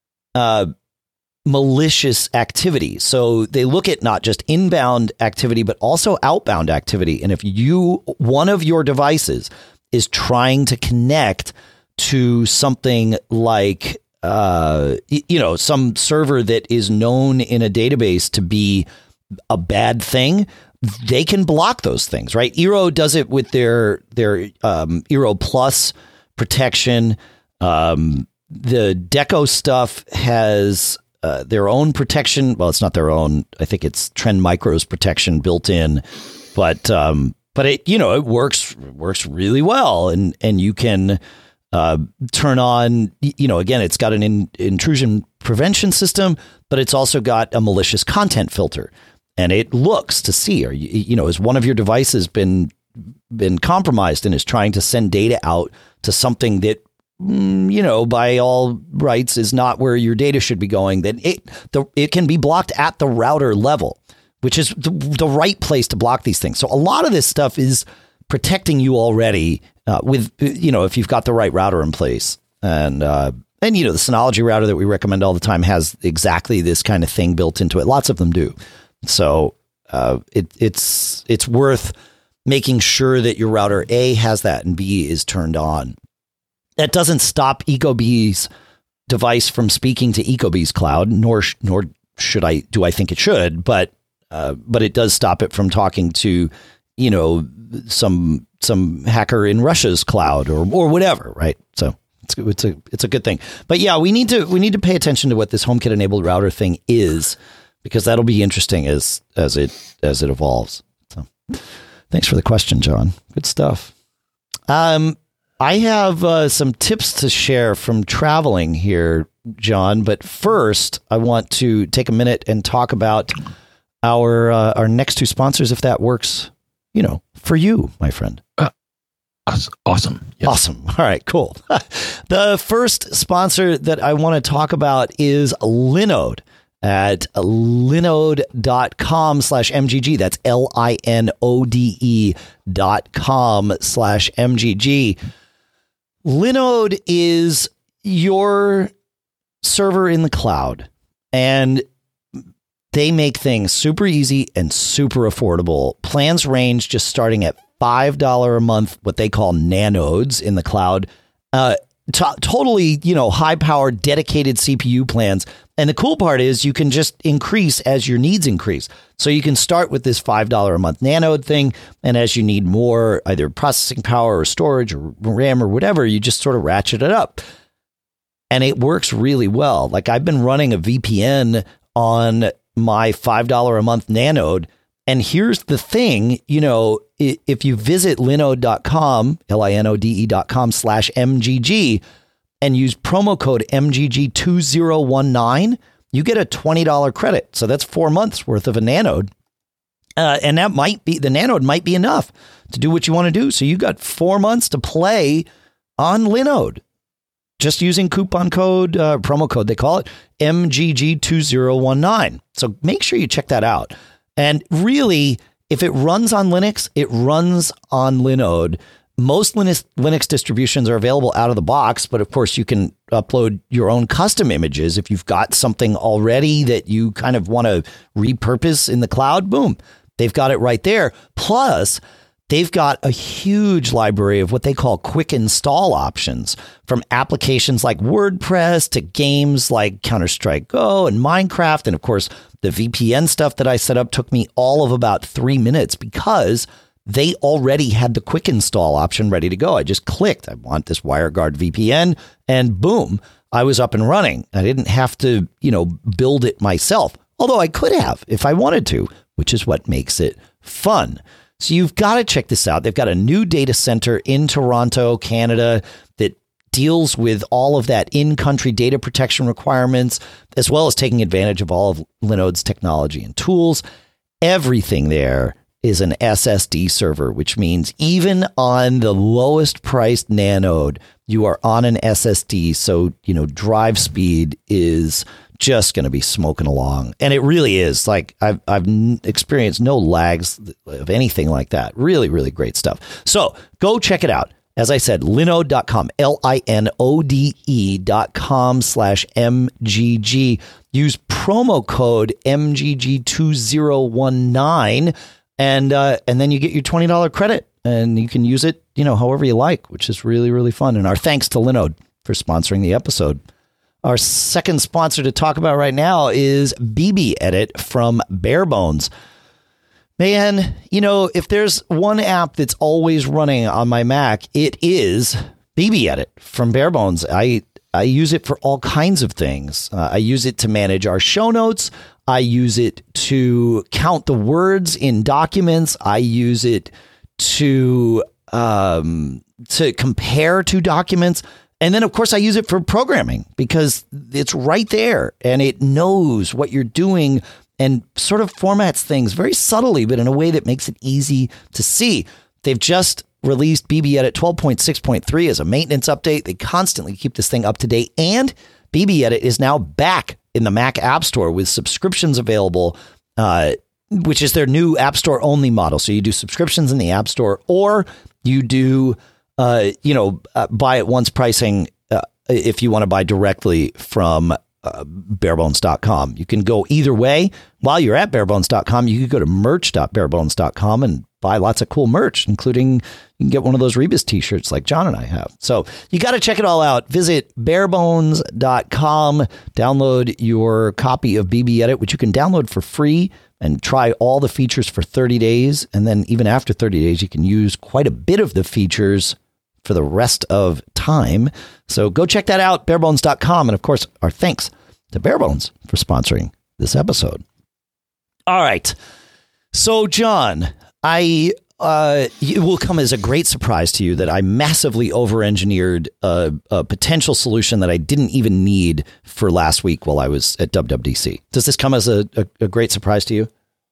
malicious activity. So they look at not just inbound activity, but also outbound activity. And if one of your devices is trying to connect to something like, some server that is known in a database to be a bad thing, they can block those things, right? Eero does it with their Eero Plus protection. The Deco stuff has their own protection. Well, it's not their own. I think it's Trend Micro's protection built in, but it it works really well, and you can turn on. Again, it's got an intrusion prevention system, but it's also got a malicious content filter. And it looks to see, has one of your devices been compromised and is trying to send data out to something that, by all rights is not where your data should be going, then it can be blocked at the router level, which is the right place to block these things. So a lot of this stuff is protecting you already with, if you've got the right router in place. And the Synology router that we recommend all the time has exactly this kind of thing built into it. Lots of them do. So it's worth making sure that your router A has that and B is turned on. That doesn't stop Ecobee's device from speaking to Ecobee's cloud, nor should I think it should, but it does stop it from talking to some hacker in Russia's cloud or whatever, right? So It's a good thing. But yeah, we need to pay attention to what this HomeKit enabled router thing is, because that'll be interesting as it evolves. So thanks for the question, John. Good stuff. I have some tips to share from traveling here, John. But first, I want to take a minute and talk about our next two sponsors, if that works, for you, my friend. Awesome. Yes. Awesome. All right, cool. The first sponsor that I want to talk about is Linode at linode.com/MGG. That's linode.com/MGG. Linode is your server in the cloud, and they make things super easy and super affordable. Plans range just starting at $5 a month, what they call nanodes in the cloud. Totally, high powered, dedicated CPU plans. And the cool part is you can just increase as your needs increase. So you can start with this $5 a month nanode thing. And as you need more, either processing power or storage or RAM or whatever, you just sort of ratchet it up. And it works really well. Like, I've been running a VPN on my $5 a month nanode. And here's the thing, if you visit linode.com, linode.com/MGG, and use promo code MGG2019, you get a $20 credit. So that's 4 months worth of a nanode. And the nanode might be enough to do what you want to do. So you got 4 months to play on Linode, just using coupon code, promo code, they call it MGG2019. So make sure you check that out. And really, if it runs on Linux, it runs on Linode. Most Linux distributions are available out of the box, but of course you can upload your own custom images. If you've got something already that you kind of want to repurpose in the cloud, boom, they've got it right there. Plus, they've got a huge library of what they call quick install options, from applications like WordPress to games like Counter-Strike Go and Minecraft. And of course, the VPN stuff that I set up took me all of about 3 minutes because they already had the quick install option ready to go. I just clicked, I want this WireGuard VPN, and boom, I was up and running. I didn't have to, build it myself, although I could have if I wanted to, which is what makes it fun. So you've got to check this out. They've got a new data center in Toronto, Canada, that deals with all of that in-country data protection requirements, as well as taking advantage of all of Linode's technology and tools. Everything there is an SSD server, which means even on the lowest priced nanode, you are on an SSD. So, drive speed is just going to be smoking along. And it really is. Like, I've experienced no lags of anything like that. Really, really great stuff. So go check it out. As I said, linode.com, linode.com/MGG. Use promo code MGG2019, and then you get your $20 credit, and you can use it, however you like, which is really, really fun. And our thanks to Linode for sponsoring the episode. Our second sponsor to talk about right now is BBEdit from Barebones. Man, if there's one app that's always running on my Mac, it is BBEdit from Barebones. I use it for all kinds of things. I use it to manage our show notes. I use it to count the words in documents. I use it to compare two documents. And then, of course, I use it for programming because it's right there and it knows what you're doing and sort of formats things very subtly, but in a way that makes it easy to see. They've just released BBEdit 12.6.3 as a maintenance update. They constantly keep this thing up to date. And BBEdit is now back in the Mac App Store with subscriptions available, which is their new App Store only model. So you do subscriptions in the App Store, or you do, buy at once pricing if you want to buy directly from barebones.com. You can go either way. While you're at barebones.com, you could go to merch.barebones.com and buy lots of cool merch, including you can get one of those Rebus t-shirts like John and I have. So you got to check it all out. Visit barebones.com, download your copy of BBEdit, which you can download for free and try all the features for 30 days. And then even after 30 days, you can use quite a bit of the features for the rest of time. So go check that out, barebones.com. And of course, our thanks to Barebones for sponsoring this episode. All right. So, John, it will come as a great surprise to you that I massively over-engineered a potential solution that I didn't even need for last week while I was at WWDC. Does this come as a great surprise to you?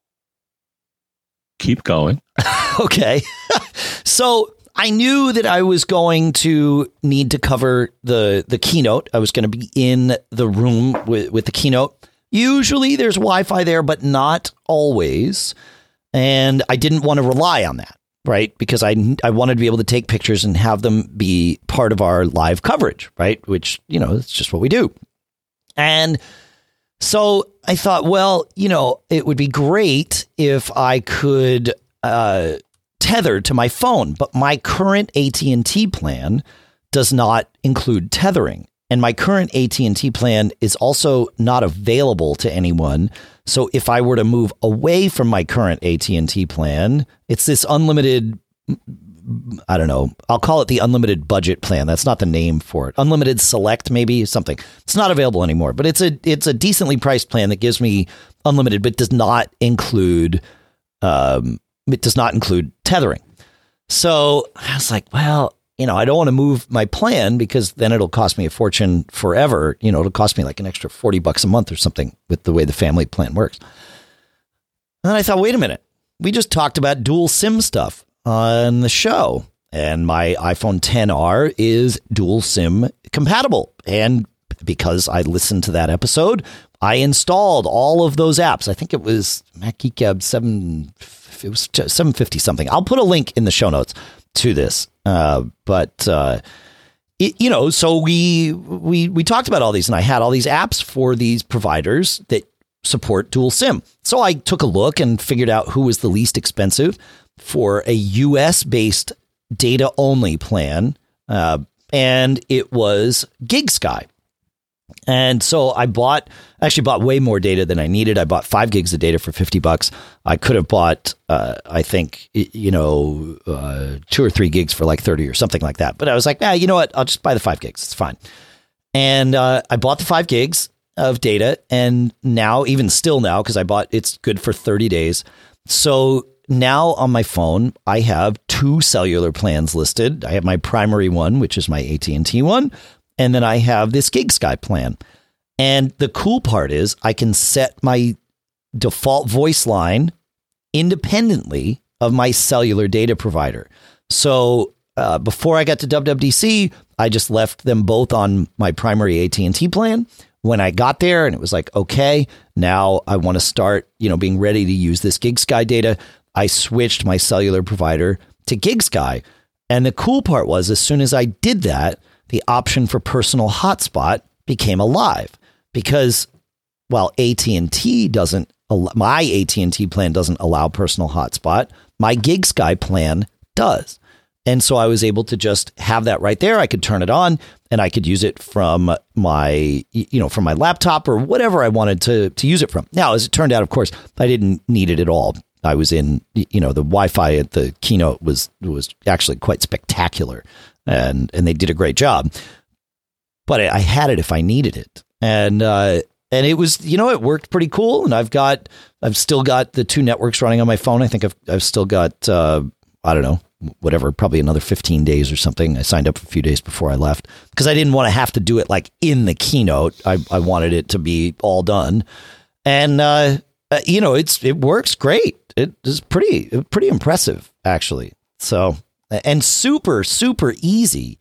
Keep going. Okay. So I knew that I was going to need to cover the keynote. I was going to be in the room with the keynote. Usually there's Wi-Fi there, but not always. And I didn't want to rely on that, right? Because I wanted to be able to take pictures and have them be part of our live coverage, right? Which, it's just what we do. And so I thought, well, it would be great if I could tether to my phone, but my current AT&T plan does not include tethering. And my current AT&T plan is also not available to anyone. So if I were to move away from my current AT&T plan, it's this unlimited, I don't know, I'll call it the unlimited budget plan. That's not the name for it. Unlimited select, maybe something. It's not available anymore, but it's a decently priced plan that gives me unlimited, but does not include tethering. So I was like, well, I don't want to move my plan because then it'll cost me a fortune forever. It'll cost me like an extra $40 a month or something with the way the family plan works. And then I thought, wait a minute. We just talked about dual SIM stuff on the show, and my iPhone XR is dual SIM compatible. And because I listened to that episode, I installed all of those apps. I think it was MacGeekGab 750 something. I'll put a link in the show notes to this. So we talked about all these, and I had all these apps for these providers that support dual SIM. So I took a look and figured out who was the least expensive for a US based data only plan. And it was GigSky. And so I actually bought way more data than I needed. I bought 5 gigs of data for $50. I could have bought, I think, 2 or 3 gigs for like 30 or something like that. But I was like, you know what? I'll just buy the 5 gigs. It's fine. And I bought the 5 gigs of data. And now, even still now, because it's good for 30 days. So now on my phone, I have 2 cellular plans listed. I have my primary one, which is my AT&T one. And then I have this GigSky plan. And the cool part is I can set my default voice line independently of my cellular data provider. So before I got to WWDC, I just left them both on my primary AT&T plan. When I got there and it was like, okay, now I want to start, being ready to use this GigSky data, I switched my cellular provider to GigSky. And the cool part was, as soon as I did that, the option for personal hotspot became alive because while AT&T doesn't, my AT&T plan doesn't allow personal hotspot, my GigSky plan does. And so I was able to just have that right there. I could turn it on and I could use it from my, from my laptop or whatever I wanted to use it from. Now, as it turned out, of course, I didn't need it at all. I was in, the Wi-Fi at the keynote was actually quite spectacular. And they did a great job, but I had it if I needed it. And it was, it worked pretty cool. And I've still got the 2 networks running on my phone. I think I've still got, I don't know, whatever, probably another 15 days or something. I signed up a few days before I left because I didn't want to have to do it like in the keynote. I wanted it to be all done. And, it works great. It is pretty impressive, actually. So, and super, super easy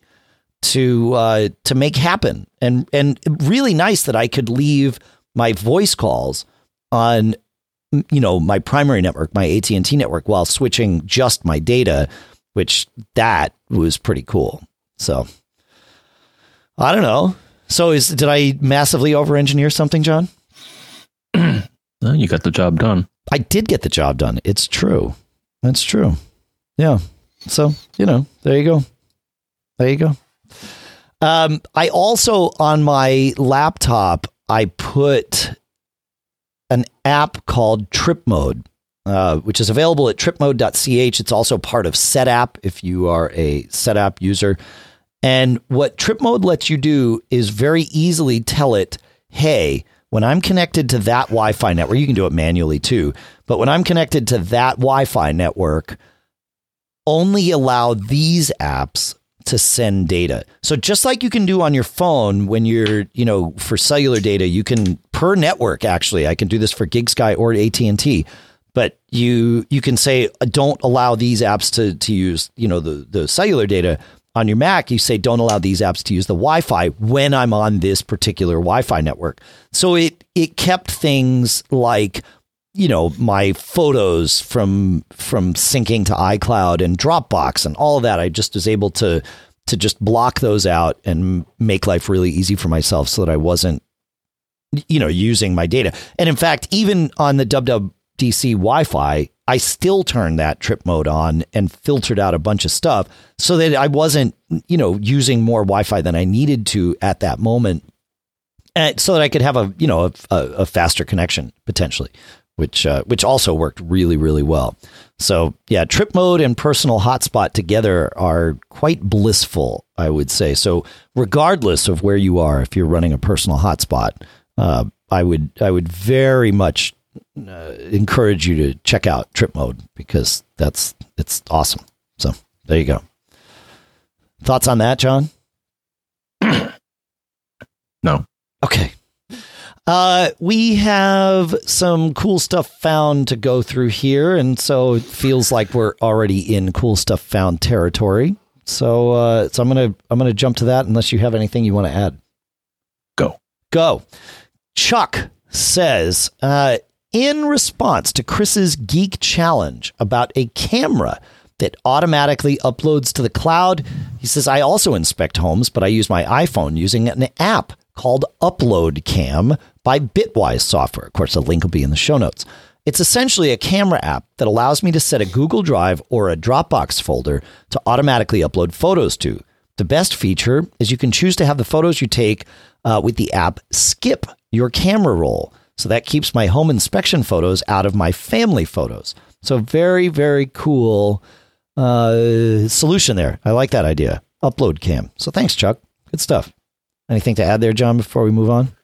to make happen, and really nice that I could leave my voice calls on, my primary network, my AT&T network, while switching just my data, which that was pretty cool. So I don't know. So did I massively over-engineer something, John? Well, you got the job done. I did get the job done. It's true. That's true. Yeah. So, there you go. I also, on my laptop, I put an app called Trip Mode. which is available at tripmode.ch. It's also part of SetApp if you are a SetApp user. And what TripMode lets you do is very easily tell it, hey, when I'm connected to that Wi-Fi network, you can do it manually too, but when I'm connected to that Wi-Fi network, only allow these apps to send data. So just like you can do on your phone when you're, for cellular data, you can per network, actually, I can do this for GigSky or AT&T, but you can say, don't allow these apps to use, the cellular data. On your Mac, you say, don't allow these apps to use the Wi-Fi when I'm on this particular Wi-Fi network. So it kept things like, my photos from syncing to iCloud and Dropbox and all of that. I just was able to just block those out and make life really easy for myself so that I wasn't, using my data. And in fact, even on the WWDC Wi-Fi, I still turned that trip mode on and filtered out a bunch of stuff so that I wasn't, using more Wi-Fi than I needed to at that moment, and so that I could have a faster connection potentially, which also worked really, really well. So yeah, trip mode and personal hotspot together are quite blissful, I would say. So regardless of where you are, if you're running a personal hotspot, I would very much encourage you to check out trip mode because it's awesome. So there you go. Thoughts on that, John? No. Okay. We have some cool stuff found to go through here, and so it feels like we're already in cool stuff found territory. So I'm gonna jump to that unless you have anything you want to add. Go. Chuck says, in response to Chris's Geek Challenge about a camera that automatically uploads to the cloud, he says, I also inspect homes, but I use my iPhone using an app called Upload Cam by Bitwise Software. Of course, the link will be in the show notes. It's essentially a camera app that allows me to set a Google Drive or a Dropbox folder to automatically upload photos to. The best feature is you can choose to have the photos you take with the app skip your camera roll. So that keeps my home inspection photos out of my family photos. So very, very cool solution there. I like that idea. Upload Cam. So thanks, Chuck. Good stuff. Anything to add there, John, before we move on?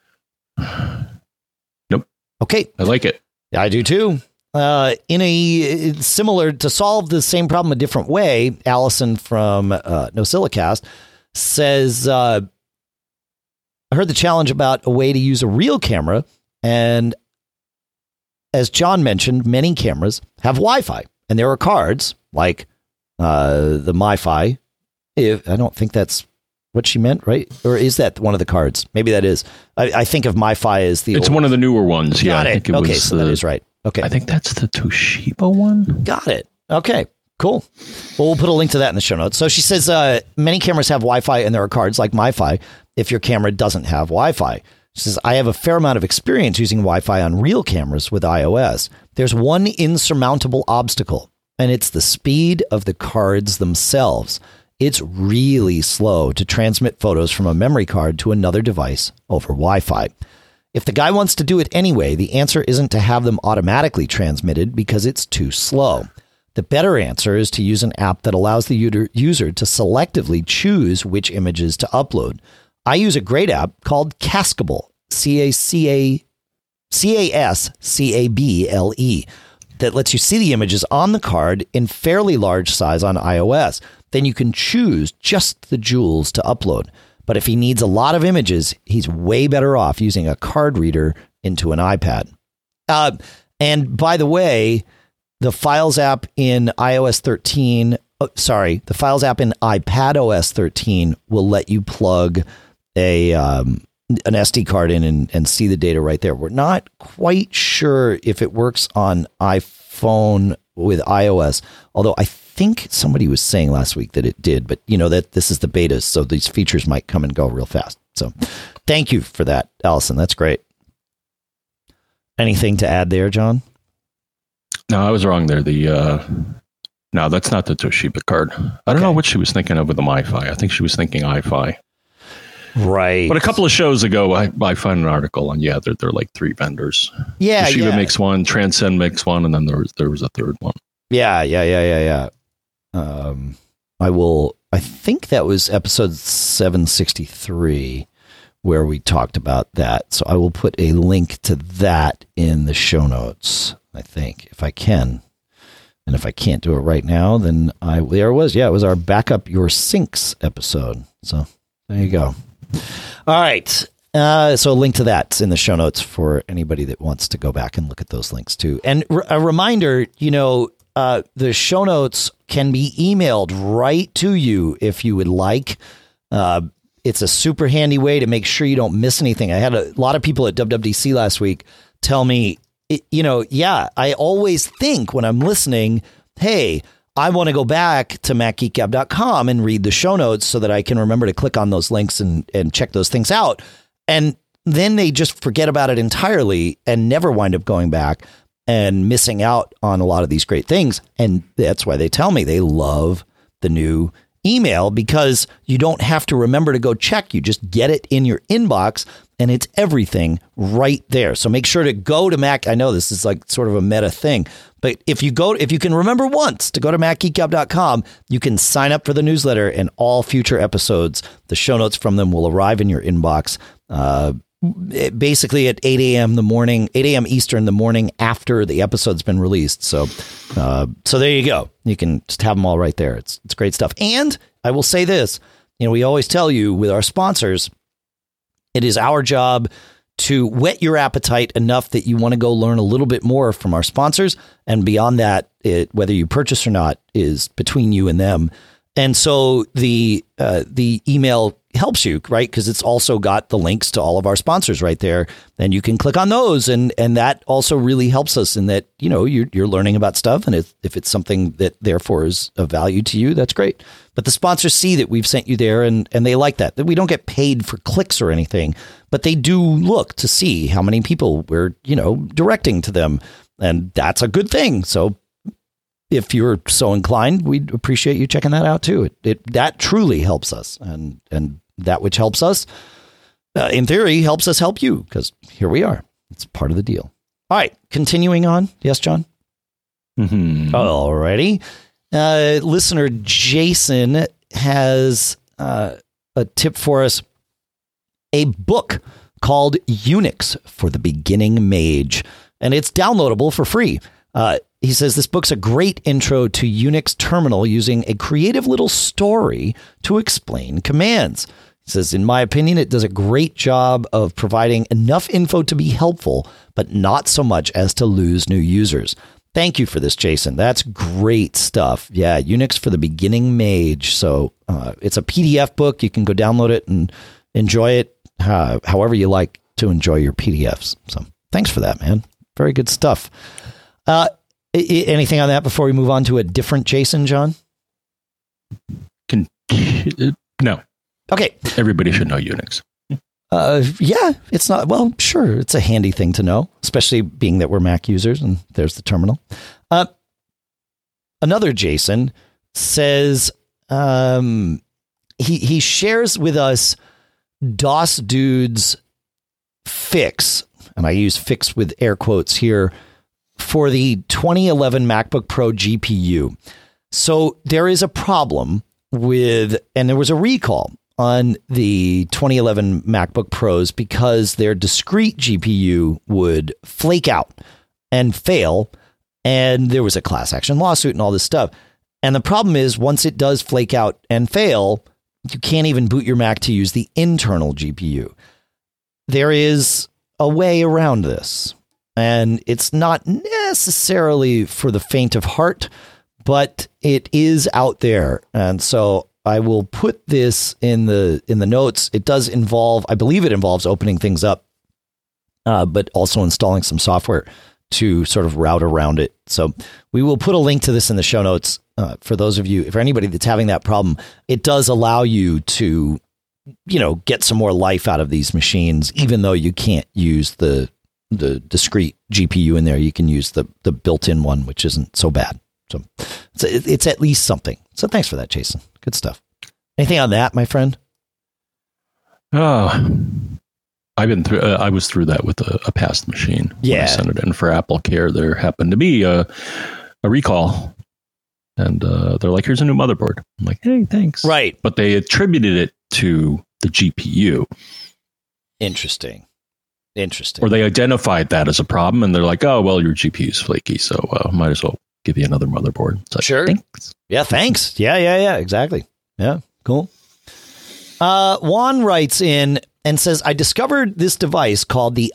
Nope. Okay. I like it. I do too. In a similar, to solve the same problem a different way, Allison from NosillaCast says, I heard the challenge about a way to use a real camera. And as John mentioned, many cameras have Wi-Fi, and there are cards like the MiFi. I don't think that's what she meant, right? Or is that one of the cards? Maybe that is. I think of MiFi as the. It's one of the newer ones. Yeah, Got it. I think it okay, was so that is right. Okay, I think that's the Toshiba one. Got it. Okay, cool. Well, we'll put a link to that in the show notes. So she says many cameras have Wi-Fi, and there are cards like MiFi if your camera doesn't have Wi-Fi. She says, I have a fair amount of experience using Wi-Fi on real cameras with iOS. There's one insurmountable obstacle, and it's the speed of the cards themselves. It's really slow to transmit photos from a memory card to another device over Wi-Fi. If the guy wants to do it anyway, the answer isn't to have them automatically transmitted because it's too slow. The better answer is to use an app that allows the user to selectively choose which images to upload. I use a great app called Cascable, Cascable, that lets you see the images on the card in fairly large size on iOS. Then you can choose just the jewels to upload. But if he needs a lot of images, he's way better off using a card reader into an iPad. And by the way, the Files app in iOS 13, the Files app in iPadOS 13 will let you plug an SD card in and see the data right there. We're not quite sure if it works on iPhone with iOS, although I think somebody was saying last week that it did, but that this is the beta, so these features might come and go real fast. So thank you for that, Allison. That's great. Anything to add there, John? No, I was wrong there. No, that's not the Toshiba card. I don't know what she was thinking of with the MiFi. I think she was thinking iFi. Right. But a couple of shows ago, I found an article on, they're like 3 vendors. Yeah. Toshiba makes one, Transcend makes one, and then there was a third one. Yeah. I think that was episode 763 where we talked about that. So I will put a link to that in the show notes, I think, if I can. And if I can't do it right now, then there it was. Yeah, it was our Backup Your Sinks episode. So there you go. All right. So a link to that's in the show notes for anybody that wants to go back and look at those links too. And a reminder, the show notes can be emailed right to you if you would like. It's a super handy way to make sure you don't miss anything. I had a lot of people at WWDC last week tell me, I always think when I'm listening, hey, I want to go back to MacGeekGab.com and read the show notes so that I can remember to click on those links and check those things out. And then they just forget about it entirely and never wind up going back and missing out on a lot of these great things. And that's why they tell me they love the new email, because you don't have to remember to go check. You just get it in your inbox and it's everything right there. So make sure to go to Mac. I know this is like sort of a meta thing, but if you can remember once to go to MacGeekGab.com, you can sign up for the newsletter, and all future episodes, the show notes from them will arrive in your inbox. Basically at 8 a.m. Eastern, the morning after the episode's been released. So there you go. You can just have them all right there. It's great stuff. And I will say this, we always tell you with our sponsors, it is our job to whet your appetite enough that you want to go learn a little bit more from our sponsors. And beyond that, whether you purchase or not is between you and them. And so the email helps you, right? Because it's also got the links to all of our sponsors right there. And you can click on those. And that also really helps us in that, you're learning about stuff. And if it's something that therefore is of value to you, that's great. But the sponsors see that we've sent you there and they like that we don't get paid for clicks or anything, but they do look to see how many people we're, directing to them. And that's a good thing. So if you're so inclined, we'd appreciate you checking that out too. That truly helps us, and that which helps us, in theory, helps us help you, because here we are. It's part of the deal. All right, continuing on. Yes, John? Mm-hmm. Alrighty. Listener Jason has a tip for us. A book called Unix for the Beginning Mage, and it's downloadable for free. He says this book's a great intro to Unix terminal using a creative little story to explain commands. He says, in my opinion, it does a great job of providing enough info to be helpful, but not so much as to lose new users. Thank you for this, Jason. That's great stuff. Yeah, Unix for the Beginning Mage. So it's a PDF book. You can go download it and enjoy it however you like to enjoy your PDFs. So thanks for that, man. Very good stuff. Anything on that before we move on to a different Jason, John? No. Okay. Everybody should know Unix. Yeah, it's not. Well, sure. It's a handy thing to know, especially being that we're Mac users and there's the terminal. Another Jason says he shares with us DOS Dude's fix, and I use fix with air quotes here, for the 2011 MacBook Pro GPU. So there is a problem and there was a recall on the 2011 MacBook Pros because their discrete GPU would flake out and fail. And there was a class action lawsuit and all this stuff. And the problem is, once it does flake out and fail, you can't even boot your Mac to use the internal GPU. There is a way around this. And it's not necessarily for the faint of heart, but it is out there. And so I will put this in the notes. It does involve, I believe it involves opening things up, but also installing some software to sort of route around it. So we will put a link to this in the show notes for those of you, for anybody that's having that problem. It does allow you to, get some more life out of these machines, even though you can't use the discrete GPU in there. You can use the built-in one, which isn't so bad. So it's at least something. So thanks for that, Jason. Good stuff. Anything on that, my friend? Oh, I've been through. I was through that with a past machine. Yeah. When I sent it in for Apple Care. There happened to be a recall, and they're like, "Here's a new motherboard." I'm like, "Hey, thanks." Right. But they attributed it to the GPU. Interesting. Or they identified that as a problem, and they're like, "Oh, well, your GPU is flaky, so might as well give you another motherboard." Like, sure. Thanks. Yeah. Thanks. Yeah. Exactly. Yeah. Cool. Juan writes in and says, I discovered this device called the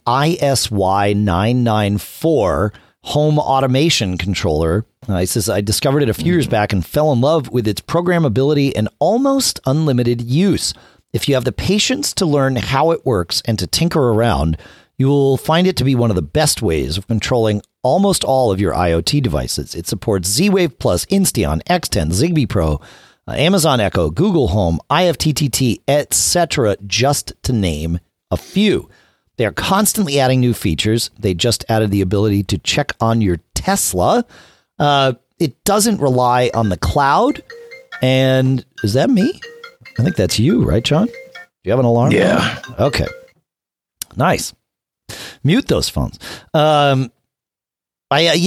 ISY994 home automation controller. He says, I discovered it a few years back and fell in love with its programmability and almost unlimited use. If you have the patience to learn how it works and to tinker around, you will find it to be one of the best ways of controlling almost all of your IoT devices. It supports Z-Wave Plus, Insteon, X10, Zigbee Pro, Amazon Echo, Google Home, IFTTT, etc., just to name a few. They are constantly adding new features. They just added the ability to check on your Tesla. It doesn't rely on the cloud. And is that me? I think that's you, right, John? Do you have an alarm? Yeah. Okay. Nice. Mute those phones. I'm going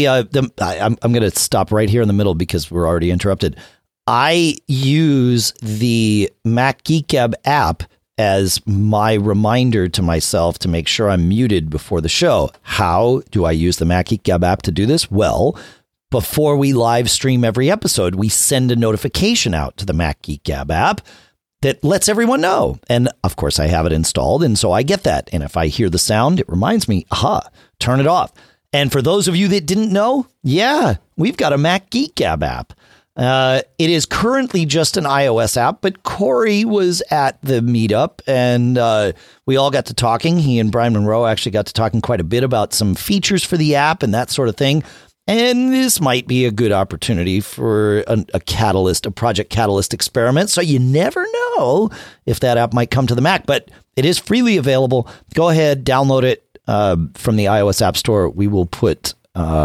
to stop right here in the middle because we're already interrupted. I use the Mac Geek Gab app as my reminder to myself to make sure I'm muted before the show. How do I use the Mac Geek Gab app to do this? Well, before we live stream every episode, we send a notification out to the Mac Geek Gab app that lets everyone know. And of course, I have it installed. And so I get that. And if I hear the sound, it reminds me, turn it off. And for those of you that didn't know, yeah, we've got a Mac Geek Gab app. It is currently just an iOS app, but Corey was at the meetup and we all got to talking. He and Brian Monroe actually got to talking quite a bit about some features for the app and that sort of thing. And this might be a good opportunity for a Project Catalyst experiment. So you never know if that app might come to the Mac, but it is freely available. Go ahead, download it from the iOS App Store. We will put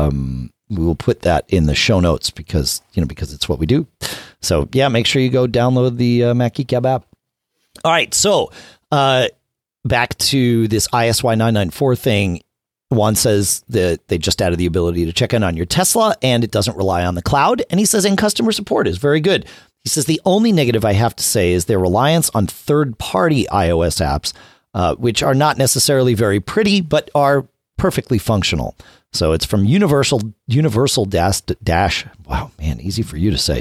that in the show notes because it's what we do. So yeah, make sure you go download the Mac Geek Gab app. All right. So back to this ISY 994 thing. Juan says that they just added the ability to check in on your Tesla and it doesn't rely on the cloud. And he says, and customer support is very good. He says, the only negative I have to say is their reliance on third-party iOS apps, which are not necessarily very pretty, but are perfectly functional. So it's from Universal Dash. Wow, man, easy for you to say.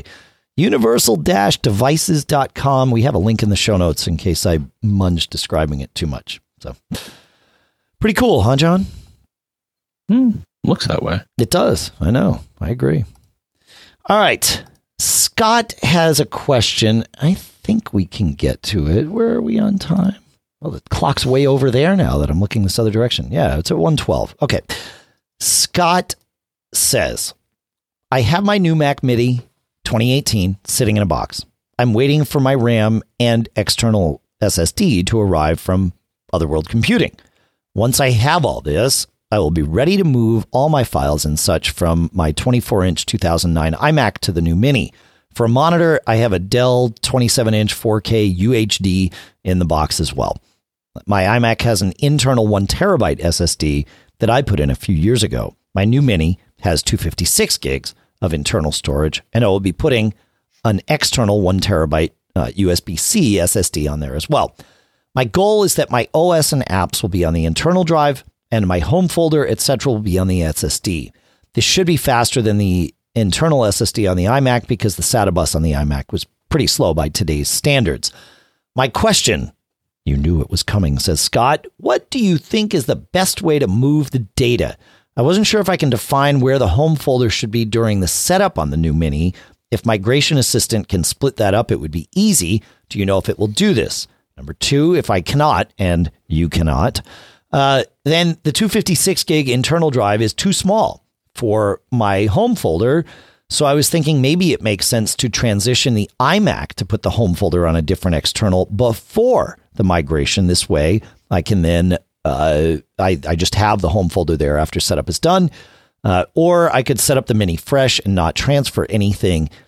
Universal-devices.com. We have a link in the show notes in case I munge describing it too much. So pretty cool, huh, John? Looks that way. It does. I know. I agree. All right. Scott has a question. I think we can get to it. Where are we on time? Well, the clock's way over there now that I'm looking this other direction. Yeah, it's at 1:12. Okay. Scott says, I have my new Mac Mini 2018 sitting in a box. I'm waiting for my RAM and external SSD to arrive from Otherworld Computing. Once I have all this, I will be ready to move all my files and such from my 24-inch 2009 iMac to the new Mini. For a monitor, I have a Dell 27-inch 4K UHD in the box as well. My iMac has an internal 1 terabyte SSD that I put in a few years ago. My new Mini has 256 gigs of internal storage, and I will be putting an external 1 terabyte USB-C SSD on there as well. My goal is that my OS and apps will be on the internal drive, and my home folder, etc., will be on the SSD. This should be faster than the internal SSD on the iMac because the SATA bus on the iMac was pretty slow by today's standards. My question, you knew it was coming, says Scott, what do you think is the best way to move the data? I wasn't sure if I can define where the home folder should be during the setup on the new Mini. If Migration Assistant can split that up, it would be easy. Do you know if it will do this? Number 2, if I cannot, and you cannot, then the 256 gig internal drive is too small for my home folder. So I was thinking maybe it makes sense to transition the iMac to put the home folder on a different external before the migration. This way I can then, I just have the home folder there after setup is done. Or I could set up the Mini fresh and not transfer anything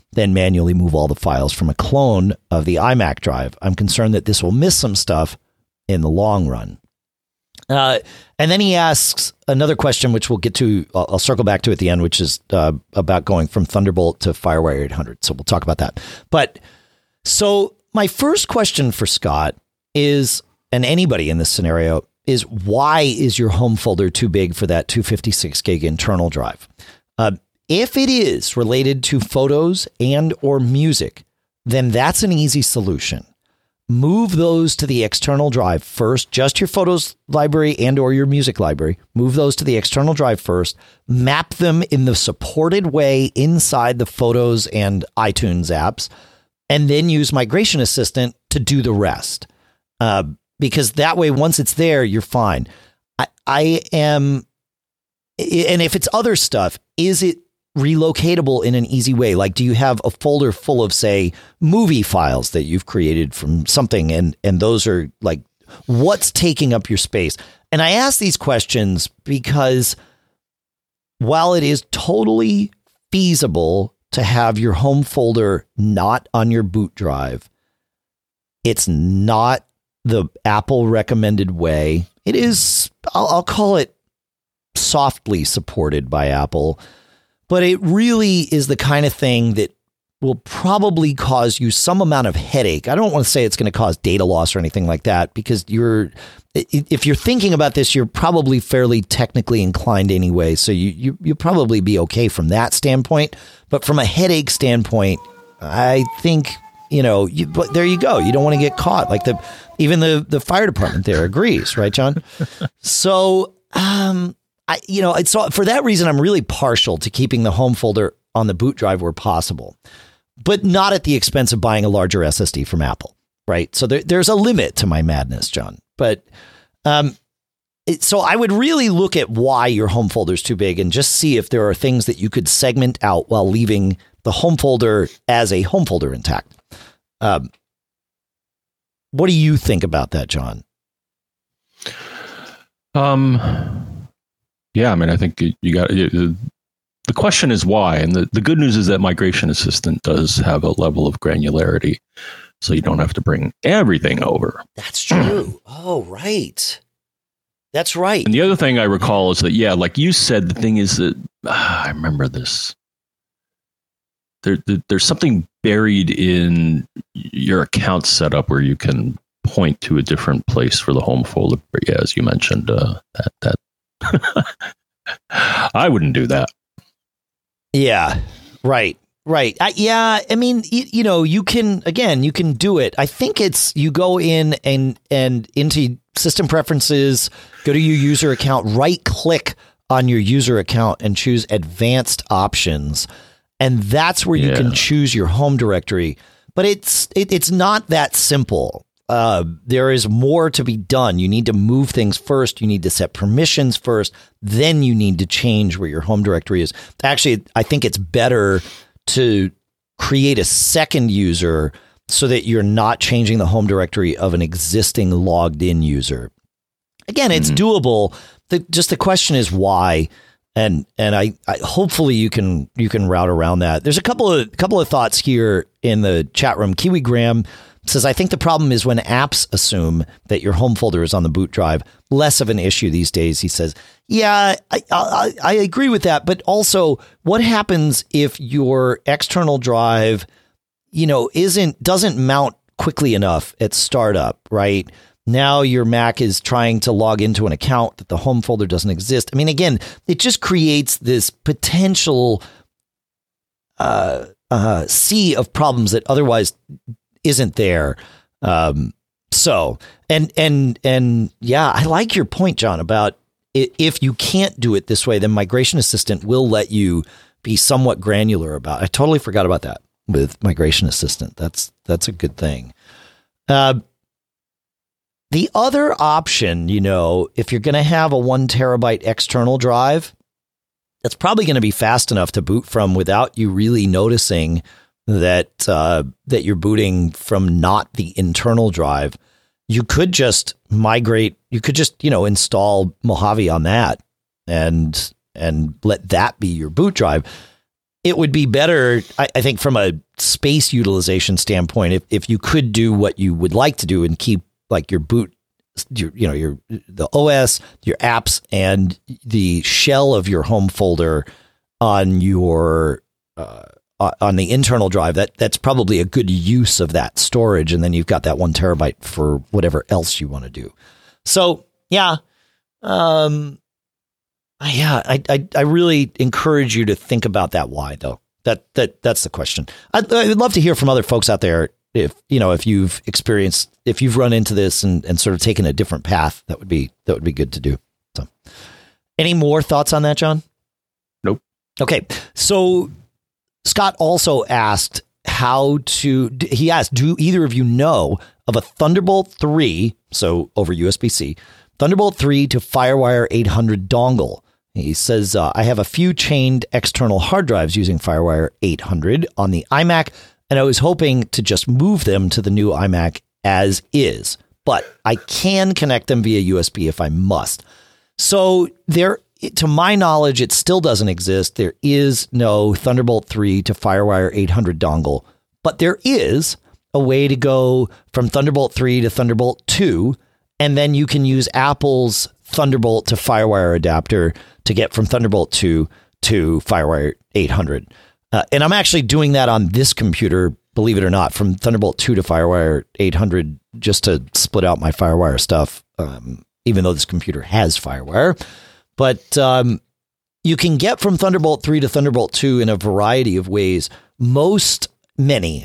then manually move all the files from a clone of the iMac drive. I'm concerned that this will miss some stuff in the long run. And then he asks another question, which we'll get to. I'll circle back to at the end, which is about going from Thunderbolt to FireWire 800. So we'll talk about that. But so my first question for Scott is, and anybody in this scenario, is why is your home folder too big for that 256 gig internal drive? If it is related to photos and or music, then that's an easy solution. Move those to the external drive first, just your photos library and or your music library. Move those to the external drive first, map them in the supported way inside the Photos and iTunes apps, and then use Migration Assistant to do the rest. Because that way, once it's there, you're fine. I am, and if it's other stuff, is it relocatable in an easy way? Like, do you have a folder full of, say, movie files that you've created from something, and those are like, what's taking up your space? And I ask these questions because while it is totally feasible to have your home folder not on your boot drive, it's not the Apple recommended way. It is, I'll call it softly supported by Apple, but it really is the kind of thing that will probably cause you some amount of headache. I don't want to say it's going to cause data loss or anything like that, because if you're thinking about this, you're probably fairly technically inclined anyway. So you'll probably be okay from that standpoint. But from a headache standpoint, I think, but there you go. You don't want to get caught. Like even the fire department there agrees, right, John? So, so for that reason, I'm really partial to keeping the home folder on the boot drive where possible, but not at the expense of buying a larger SSD from Apple, right? So there's a limit to my madness, John. But so I would really look at why your home folder is too big and just see if there are things that you could segment out while leaving the home folder as a home folder intact. What do you think about that, John? Yeah, I mean, I think you got the question is why, and the good news is that Migration Assistant does have a level of granularity, so you don't have to bring everything over. That's true. Oh, right. That's right. And the other thing I recall is that, yeah, like you said, the thing is that I remember this. There's something buried in your account setup where you can point to a different place for the home folder. Yeah, as you mentioned, that I wouldn't do that. Yeah, right. I mean, you can do it. I think it's, you go in and into system preferences, go to your user account, right click on your user account and choose advanced options. And that's where you can choose your home directory. But it's not that simple. There is more to be done. You need to move things first. You need to set permissions first. Then you need to change where your home directory is. Actually, I think it's better to create a second user so that you're not changing the home directory of an existing logged in user. Again, it's doable. Just the question is why. And I hopefully you can route around that. There's a couple of thoughts here in the chat room. Kiwi Graham says, I think the problem is when apps assume that your home folder is on the boot drive. Less of an issue these days, he says. Yeah, I agree with that. But also, what happens if your external drive, doesn't mount quickly enough at startup, right? Now your Mac is trying to log into an account that the home folder doesn't exist. I mean, again, it just creates this potential sea of problems that otherwise isn't there. So, yeah, I like your point, John, about if you can't do it this way, then Migration Assistant will let you be somewhat granular about it. I totally forgot about that with Migration Assistant. That's a good thing. The other option, if you're going to have a 1 terabyte external drive, that's probably going to be fast enough to boot from without you really noticing that you're booting from not the internal drive. You could just migrate. You could just, install Mojave on that and let that be your boot drive. it would be better, I think, from a space utilization standpoint, if you could do what you would like to do and keep like your boot, the OS, your apps, and the shell of your home folder on your on the internal drive. That's probably a good use of that storage, and then you've got that 1 terabyte for whatever else you want to do. So yeah. I really encourage you to think about that why, though. That's the question. I'd love to hear from other folks out there if you've run into this and sort of taken a different path. That would be good to do. So, any more thoughts on that, John? Nope. Okay. So Scott also asked he asked, do either of you know of a Thunderbolt 3, so over USB-C, Thunderbolt 3 to FireWire 800 dongle? He says, I have a few chained external hard drives using FireWire 800 on the iMac, and I was hoping to just move them to the new iMac as is, but I can connect them via USB if I must. So to my knowledge, it still doesn't exist. There is no Thunderbolt 3 to FireWire 800 dongle, but there is a way to go from Thunderbolt 3 to Thunderbolt 2, and then you can use Apple's Thunderbolt to FireWire adapter to get from Thunderbolt 2 to FireWire 800. And I'm actually doing that on this computer, believe it or not, from Thunderbolt 2 to FireWire 800, just to split out my FireWire stuff, even though this computer has FireWire. But you can get from Thunderbolt 3 to Thunderbolt 2 in a variety of ways. Many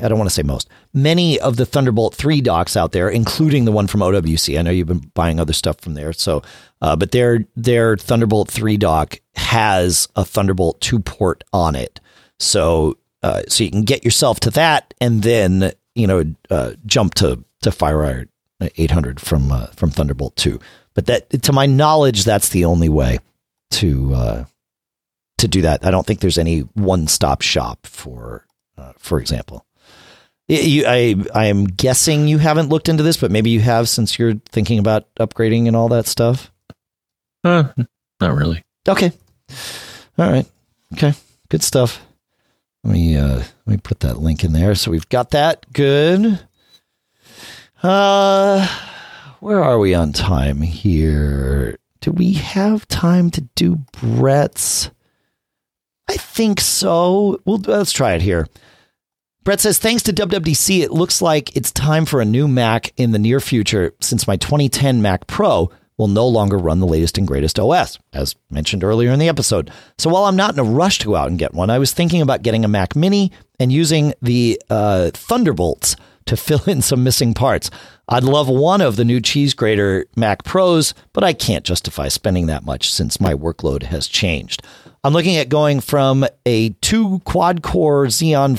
of the Thunderbolt 3 docks out there, including the one from OWC. I know you've been buying other stuff from there. So, but their Thunderbolt 3 dock has a Thunderbolt 2 port on it. So you can get yourself to that and then, jump to FireWire 800 from Thunderbolt 2. But that, to my knowledge, that's the only way to do that. I don't think there's any one-stop shop for example. I am guessing you haven't looked into this, but maybe you have, since you're thinking about upgrading and all that stuff. Not really. Okay. All right. Okay. Good stuff. Let me put that link in there. So we've got that. Good. Where are we on time here? Do we have time to do Brett's? I think so. Let's try it here. Brett says, thanks to WWDC, it looks like it's time for a new Mac in the near future, since my 2010 Mac Pro will no longer run the latest and greatest OS, as mentioned earlier in the episode. So while I'm not in a rush to go out and get one, I was thinking about getting a Mac Mini and using the Thunderbolts to fill in some missing parts. I'd love one of the new cheese grater Mac Pros, but I can't justify spending that much since my workload has changed. I'm looking at going from a 2 quad-core Xeon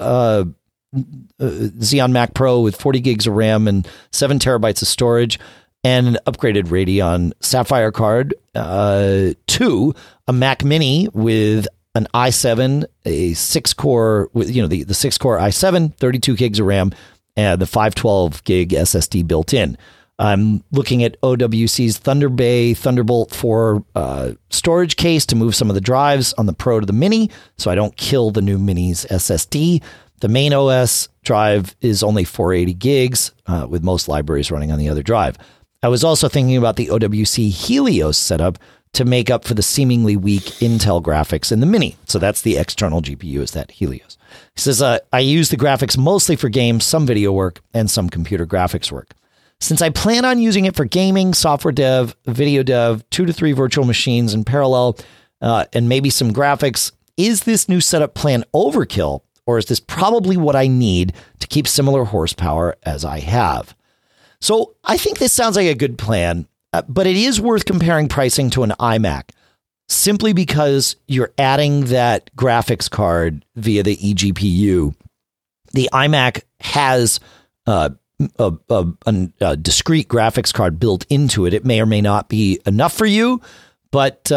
Mac Pro with 40 gigs of RAM and 7 terabytes of storage and an upgraded Radeon Sapphire card to a Mac Mini with an i7, a 6-core, with the 6-core i7, 32 gigs of RAM, and the 512 gig SSD built in. I'm looking at OWC's Thunderbay Thunderbolt 4 storage case to move some of the drives on the Pro to the Mini, so I don't kill the new Mini's SSD. The main OS drive is only 480 gigs, with most libraries running on the other drive. I was also thinking about the OWC Helios setup to make up for the seemingly weak Intel graphics in the Mini. So that's the external GPU, is that Helios. He says, I use the graphics mostly for games, some video work, and some computer graphics work. Since I plan on using it for gaming, software dev, video dev, 2 to 3 virtual machines in parallel, and maybe some graphics, is this new setup plan overkill, or is this probably what I need to keep similar horsepower as I have? So I think this sounds like a good plan, but it is worth comparing pricing to an iMac, simply because you're adding that graphics card via the eGPU. The iMac has a discrete graphics card built into it. It may or may not be enough for you, but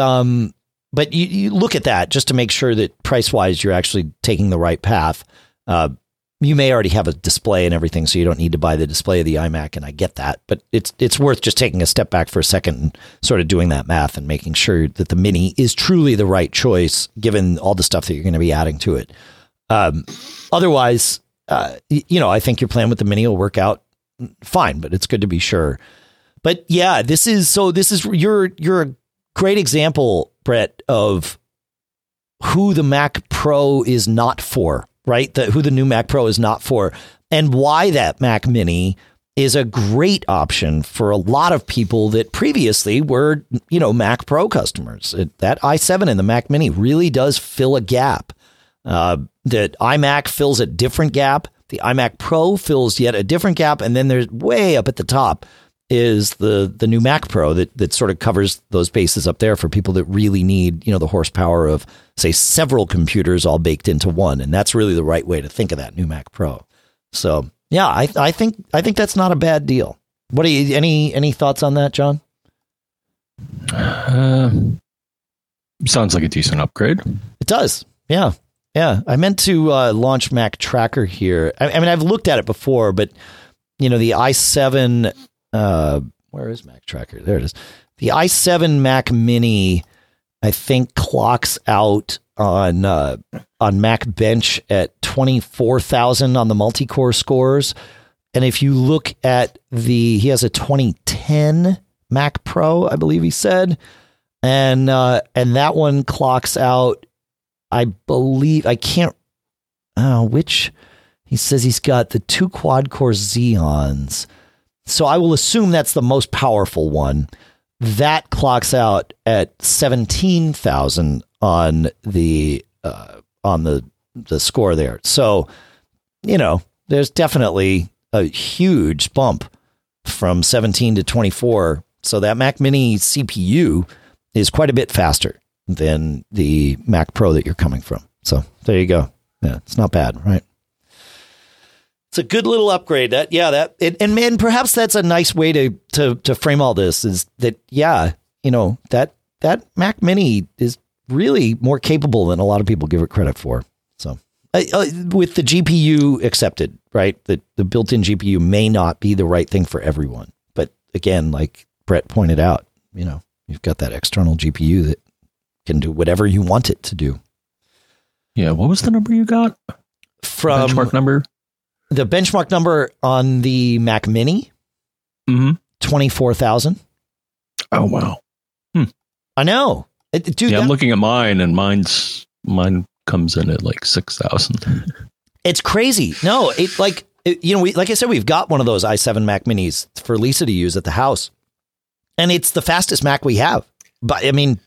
you look at that just to make sure that price-wise you're actually taking the right path. you may already have a display and everything, so you don't need to buy the display of the iMac, and I get that. But it's worth just taking a step back for a second and sort of doing that math and making sure that the Mini is truly the right choice, given all the stuff that you're going to be adding to it. Otherwise, I think your plan with the Mini will work out fine, but it's good to be sure. But yeah, you're a great example, Brett, of who the Mac Pro is not for, right? Who the new Mac Pro is not for, and why that Mac Mini is a great option for a lot of people that previously were, Mac Pro customers. That i7 and the Mac Mini really does fill a gap. That iMac fills a different gap. The iMac Pro fills yet a different gap. And then there's way up at the top is the new Mac Pro that sort of covers those bases up there for people that really need, the horsepower of, say, several computers all baked into one. And that's really the right way to think of that new Mac Pro. So, yeah, I think that's not a bad deal. What do you, any thoughts on that, John? Sounds like a decent upgrade. It does. Yeah. Yeah. I meant to launch Mac Tracker here. I mean, I've looked at it before, but, the i7, where is Mac Tracker? There it is. The i7 Mac Mini, I think, clocks out on Mac Bench at 24,000 on the multi-core scores. And if you look at he has a 2010 Mac Pro, I believe he said, and that one clocks out, I believe, he says he's got the 2 quad-core Xeons. So I will assume that's the most powerful one. That clocks out at 17,000 on the score there. So, there's definitely a huge bump from 17 to 24. So that Mac Mini CPU is quite a bit faster than the Mac Pro that you're coming from. So there you go. Yeah, it's not bad, right? It's a good little upgrade. And perhaps that's a nice way to frame all this is that, that Mac Mini is really more capable than a lot of people give it credit for. So with the GPU accepted, right? The built-in GPU may not be the right thing for everyone. But again, like Brett pointed out, you've got that external GPU that can do whatever you want it to do. Yeah. What was the number you got? From benchmark number? The benchmark number on the Mac Mini, 24,000. Oh, wow. I know. Dude, I'm looking at mine, and mine comes in at like 6,000. It's crazy. No, like I said, we've got one of those i7 Mac Minis for Lisa to use at the house. And it's the fastest Mac we have. But I mean,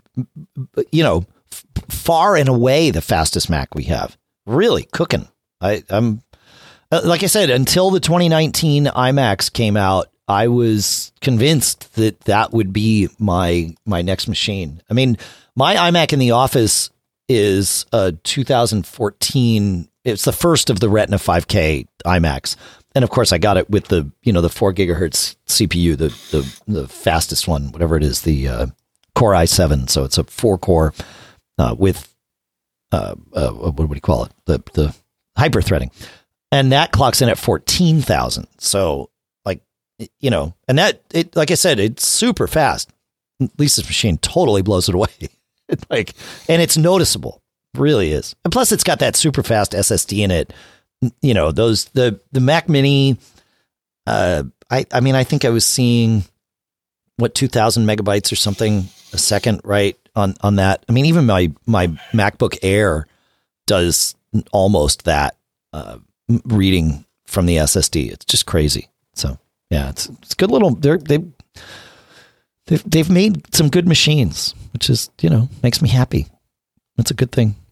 far and away the fastest Mac we have. Really cooking. I'm like I said, until the 2019 iMacs came out, I was convinced that would be my next machine. I mean, my iMac in the office is a 2014. It's the first of the Retina 5K iMacs. And of course I got it with the 4 gigahertz CPU, the fastest one, whatever it is, the Core i7. So it's a 4-core with what do you call it? The hyper threading. And that clocks in at 14,000. So and like I said, it's super fast. Lisa's machine totally blows it away. And it's noticeable, really is. And plus it's got that super fast SSD in it. The Mac Mini, I think I was seeing 2,000 megabytes or something a second, right? On that. I mean, even my MacBook Air does almost that, reading from the SSD. It's just crazy. So yeah, it's good little, they've made some good machines, which is, makes me happy. That's a good thing.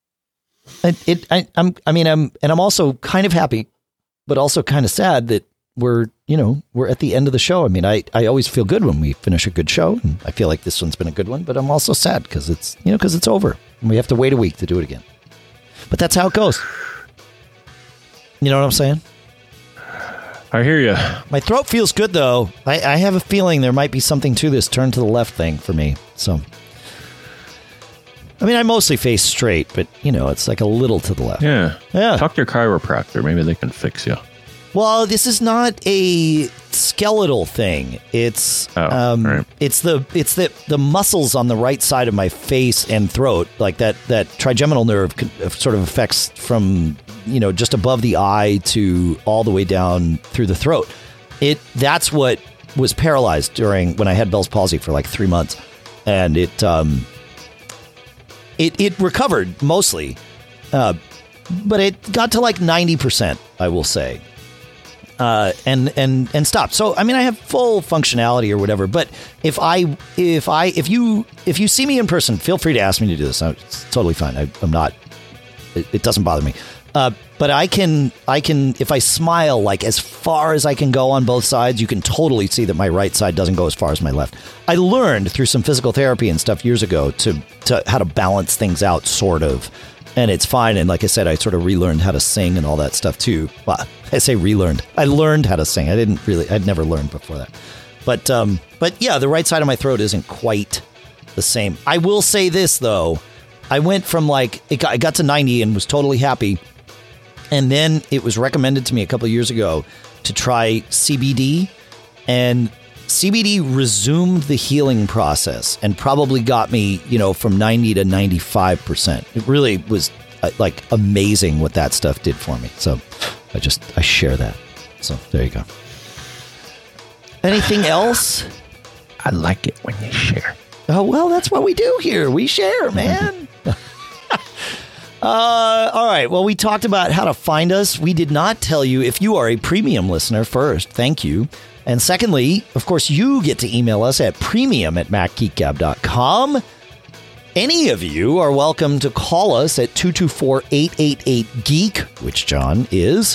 I'm also kind of happy, but also kind of sad that we're at the end of the show. I mean, I always feel good when we finish a good show, and I feel like this one's been a good one, but I'm also sad because it's over and we have to wait a week to do it again. But that's how it goes. You know what I'm saying? I hear you. My throat feels good though. I have a feeling there might be something to this turn to the left thing for me. So I mean, I mostly face straight, but, it's like a little to the left. Yeah. Yeah. Talk to your chiropractor. Maybe they can fix you. Well, this is not a skeletal thing. It's right. it's the muscles on the right side of my face and throat, like that trigeminal nerve sort of affects from, just above the eye to all the way down through the throat. That's what was paralyzed when I had Bell's palsy for like 3 months, and it recovered mostly, but it got to like 90%, I will say. And stop. So, I mean, I have full functionality or whatever, but if you see me in person, feel free to ask me to do this. It's totally fine. I'm not, it doesn't bother me. But I can, if I smile like as far as I can go on both sides, you can totally see that my right side doesn't go as far as my left. I learned through some physical therapy and stuff years ago to how to balance things out, sort of. And it's fine. And like I said, I sort of relearned how to sing and all that stuff too. Well, I say relearned. I learned how to sing. I'd never learned before that. But yeah, the right side of my throat isn't quite the same. I will say this though. I went from I got to 90 and was totally happy. And then it was recommended to me a couple of years ago to try CBD, and CBD resumed the healing process and probably got me, from 90 to 95%. It really was amazing what that stuff did for me. So I share that. So there you go. Anything else? I like it when you share. Oh, well, that's what we do here. We share, man. All right. Well, we talked about how to find us. We did not tell you if you are a premium listener first. Thank you. And secondly, of course, you get to email us at premium@macgeekgab.com. Any of you are welcome to call us at 224-888-GEEK, which, John, is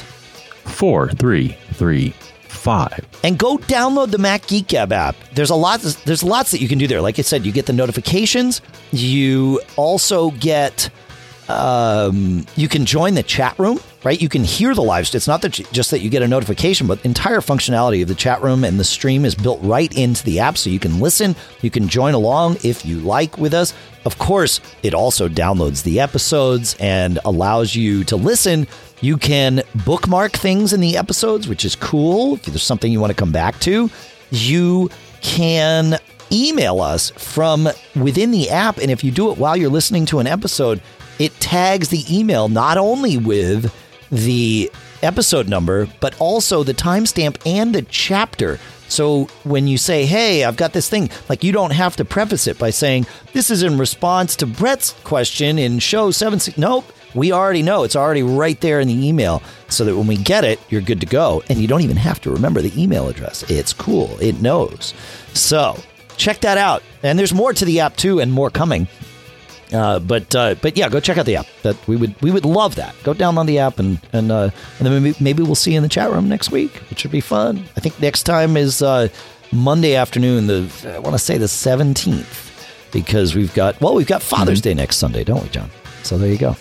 4335. And go download the Mac Geek Gab app. There's lots that you can do there. Like I said, you get the notifications. You also get... you can join the chat room, right? You can hear the live stream. It's not just that you get a notification, but the entire functionality of the chat room and the stream is built right into the app, so you can listen. You can join along if you like with us. Of course, it also downloads the episodes and allows you to listen. You can bookmark things in the episodes, which is cool. If there's something you want to come back to, you can email us from within the app. And if you do it while you're listening to an episode, it tags the email not only with the episode number, but also the timestamp and the chapter. So when you say, hey, I've got this thing, you don't have to preface it by saying, this is in response to Brett's question in show 76. Nope, we already know. It's already right there in the email, so that when we get it, you're good to go. And you don't even have to remember the email address. It's cool. It knows. So check that out. And there's more to the app too, and more coming. But yeah, go check out the app. That we would love that. Go download the app and then maybe we'll see you in the chat room next week, which should be fun. I think next time is Monday afternoon. I want to say the 17th, because we've got Father's Day next Sunday, don't we, John? So there you go.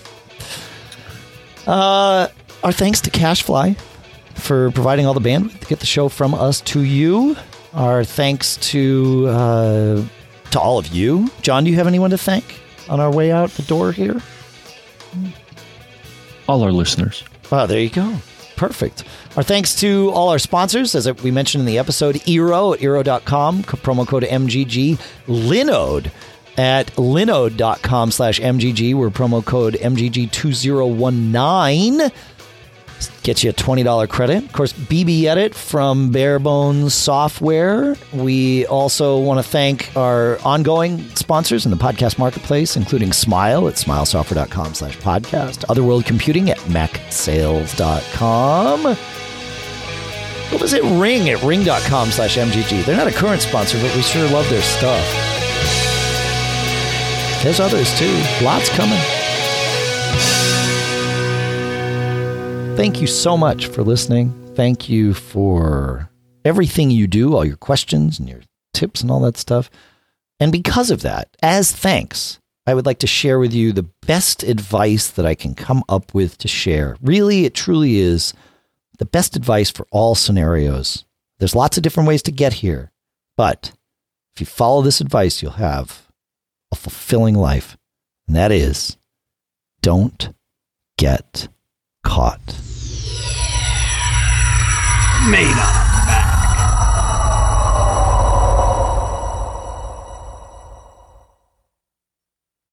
Our thanks to CacheFly for providing all the bandwidth to get the show from us to you. Our thanks to all of you. John, do you have anyone to thank on our way out the door here? All our listeners. Oh, there you go. Perfect. Our thanks to all our sponsors, as we mentioned in the episode. Eero at Eero.com, promo code MGG. Linode at Linode.com/MGG, where promo code MGG2019 gets you a $20 credit. Of course, BB Edit from Barebones Software. We also want to thank our ongoing sponsors in the podcast marketplace, including Smile at smilesoftware.com/podcast, Otherworld Computing at macsales.com. What was it? Ring at ring.com/MGG. They're not a current sponsor, but we sure love their stuff. There's others too. Lots coming. Thank you so much for listening. Thank you for everything you do, all your questions and your tips and all that stuff. And because of that, as thanks, I would like to share with you the best advice that I can come up with to share. Really, it truly is the best advice for all scenarios. There's lots of different ways to get here, but if you follow this advice, you'll have a fulfilling life. And that is, don't get caught. Made up.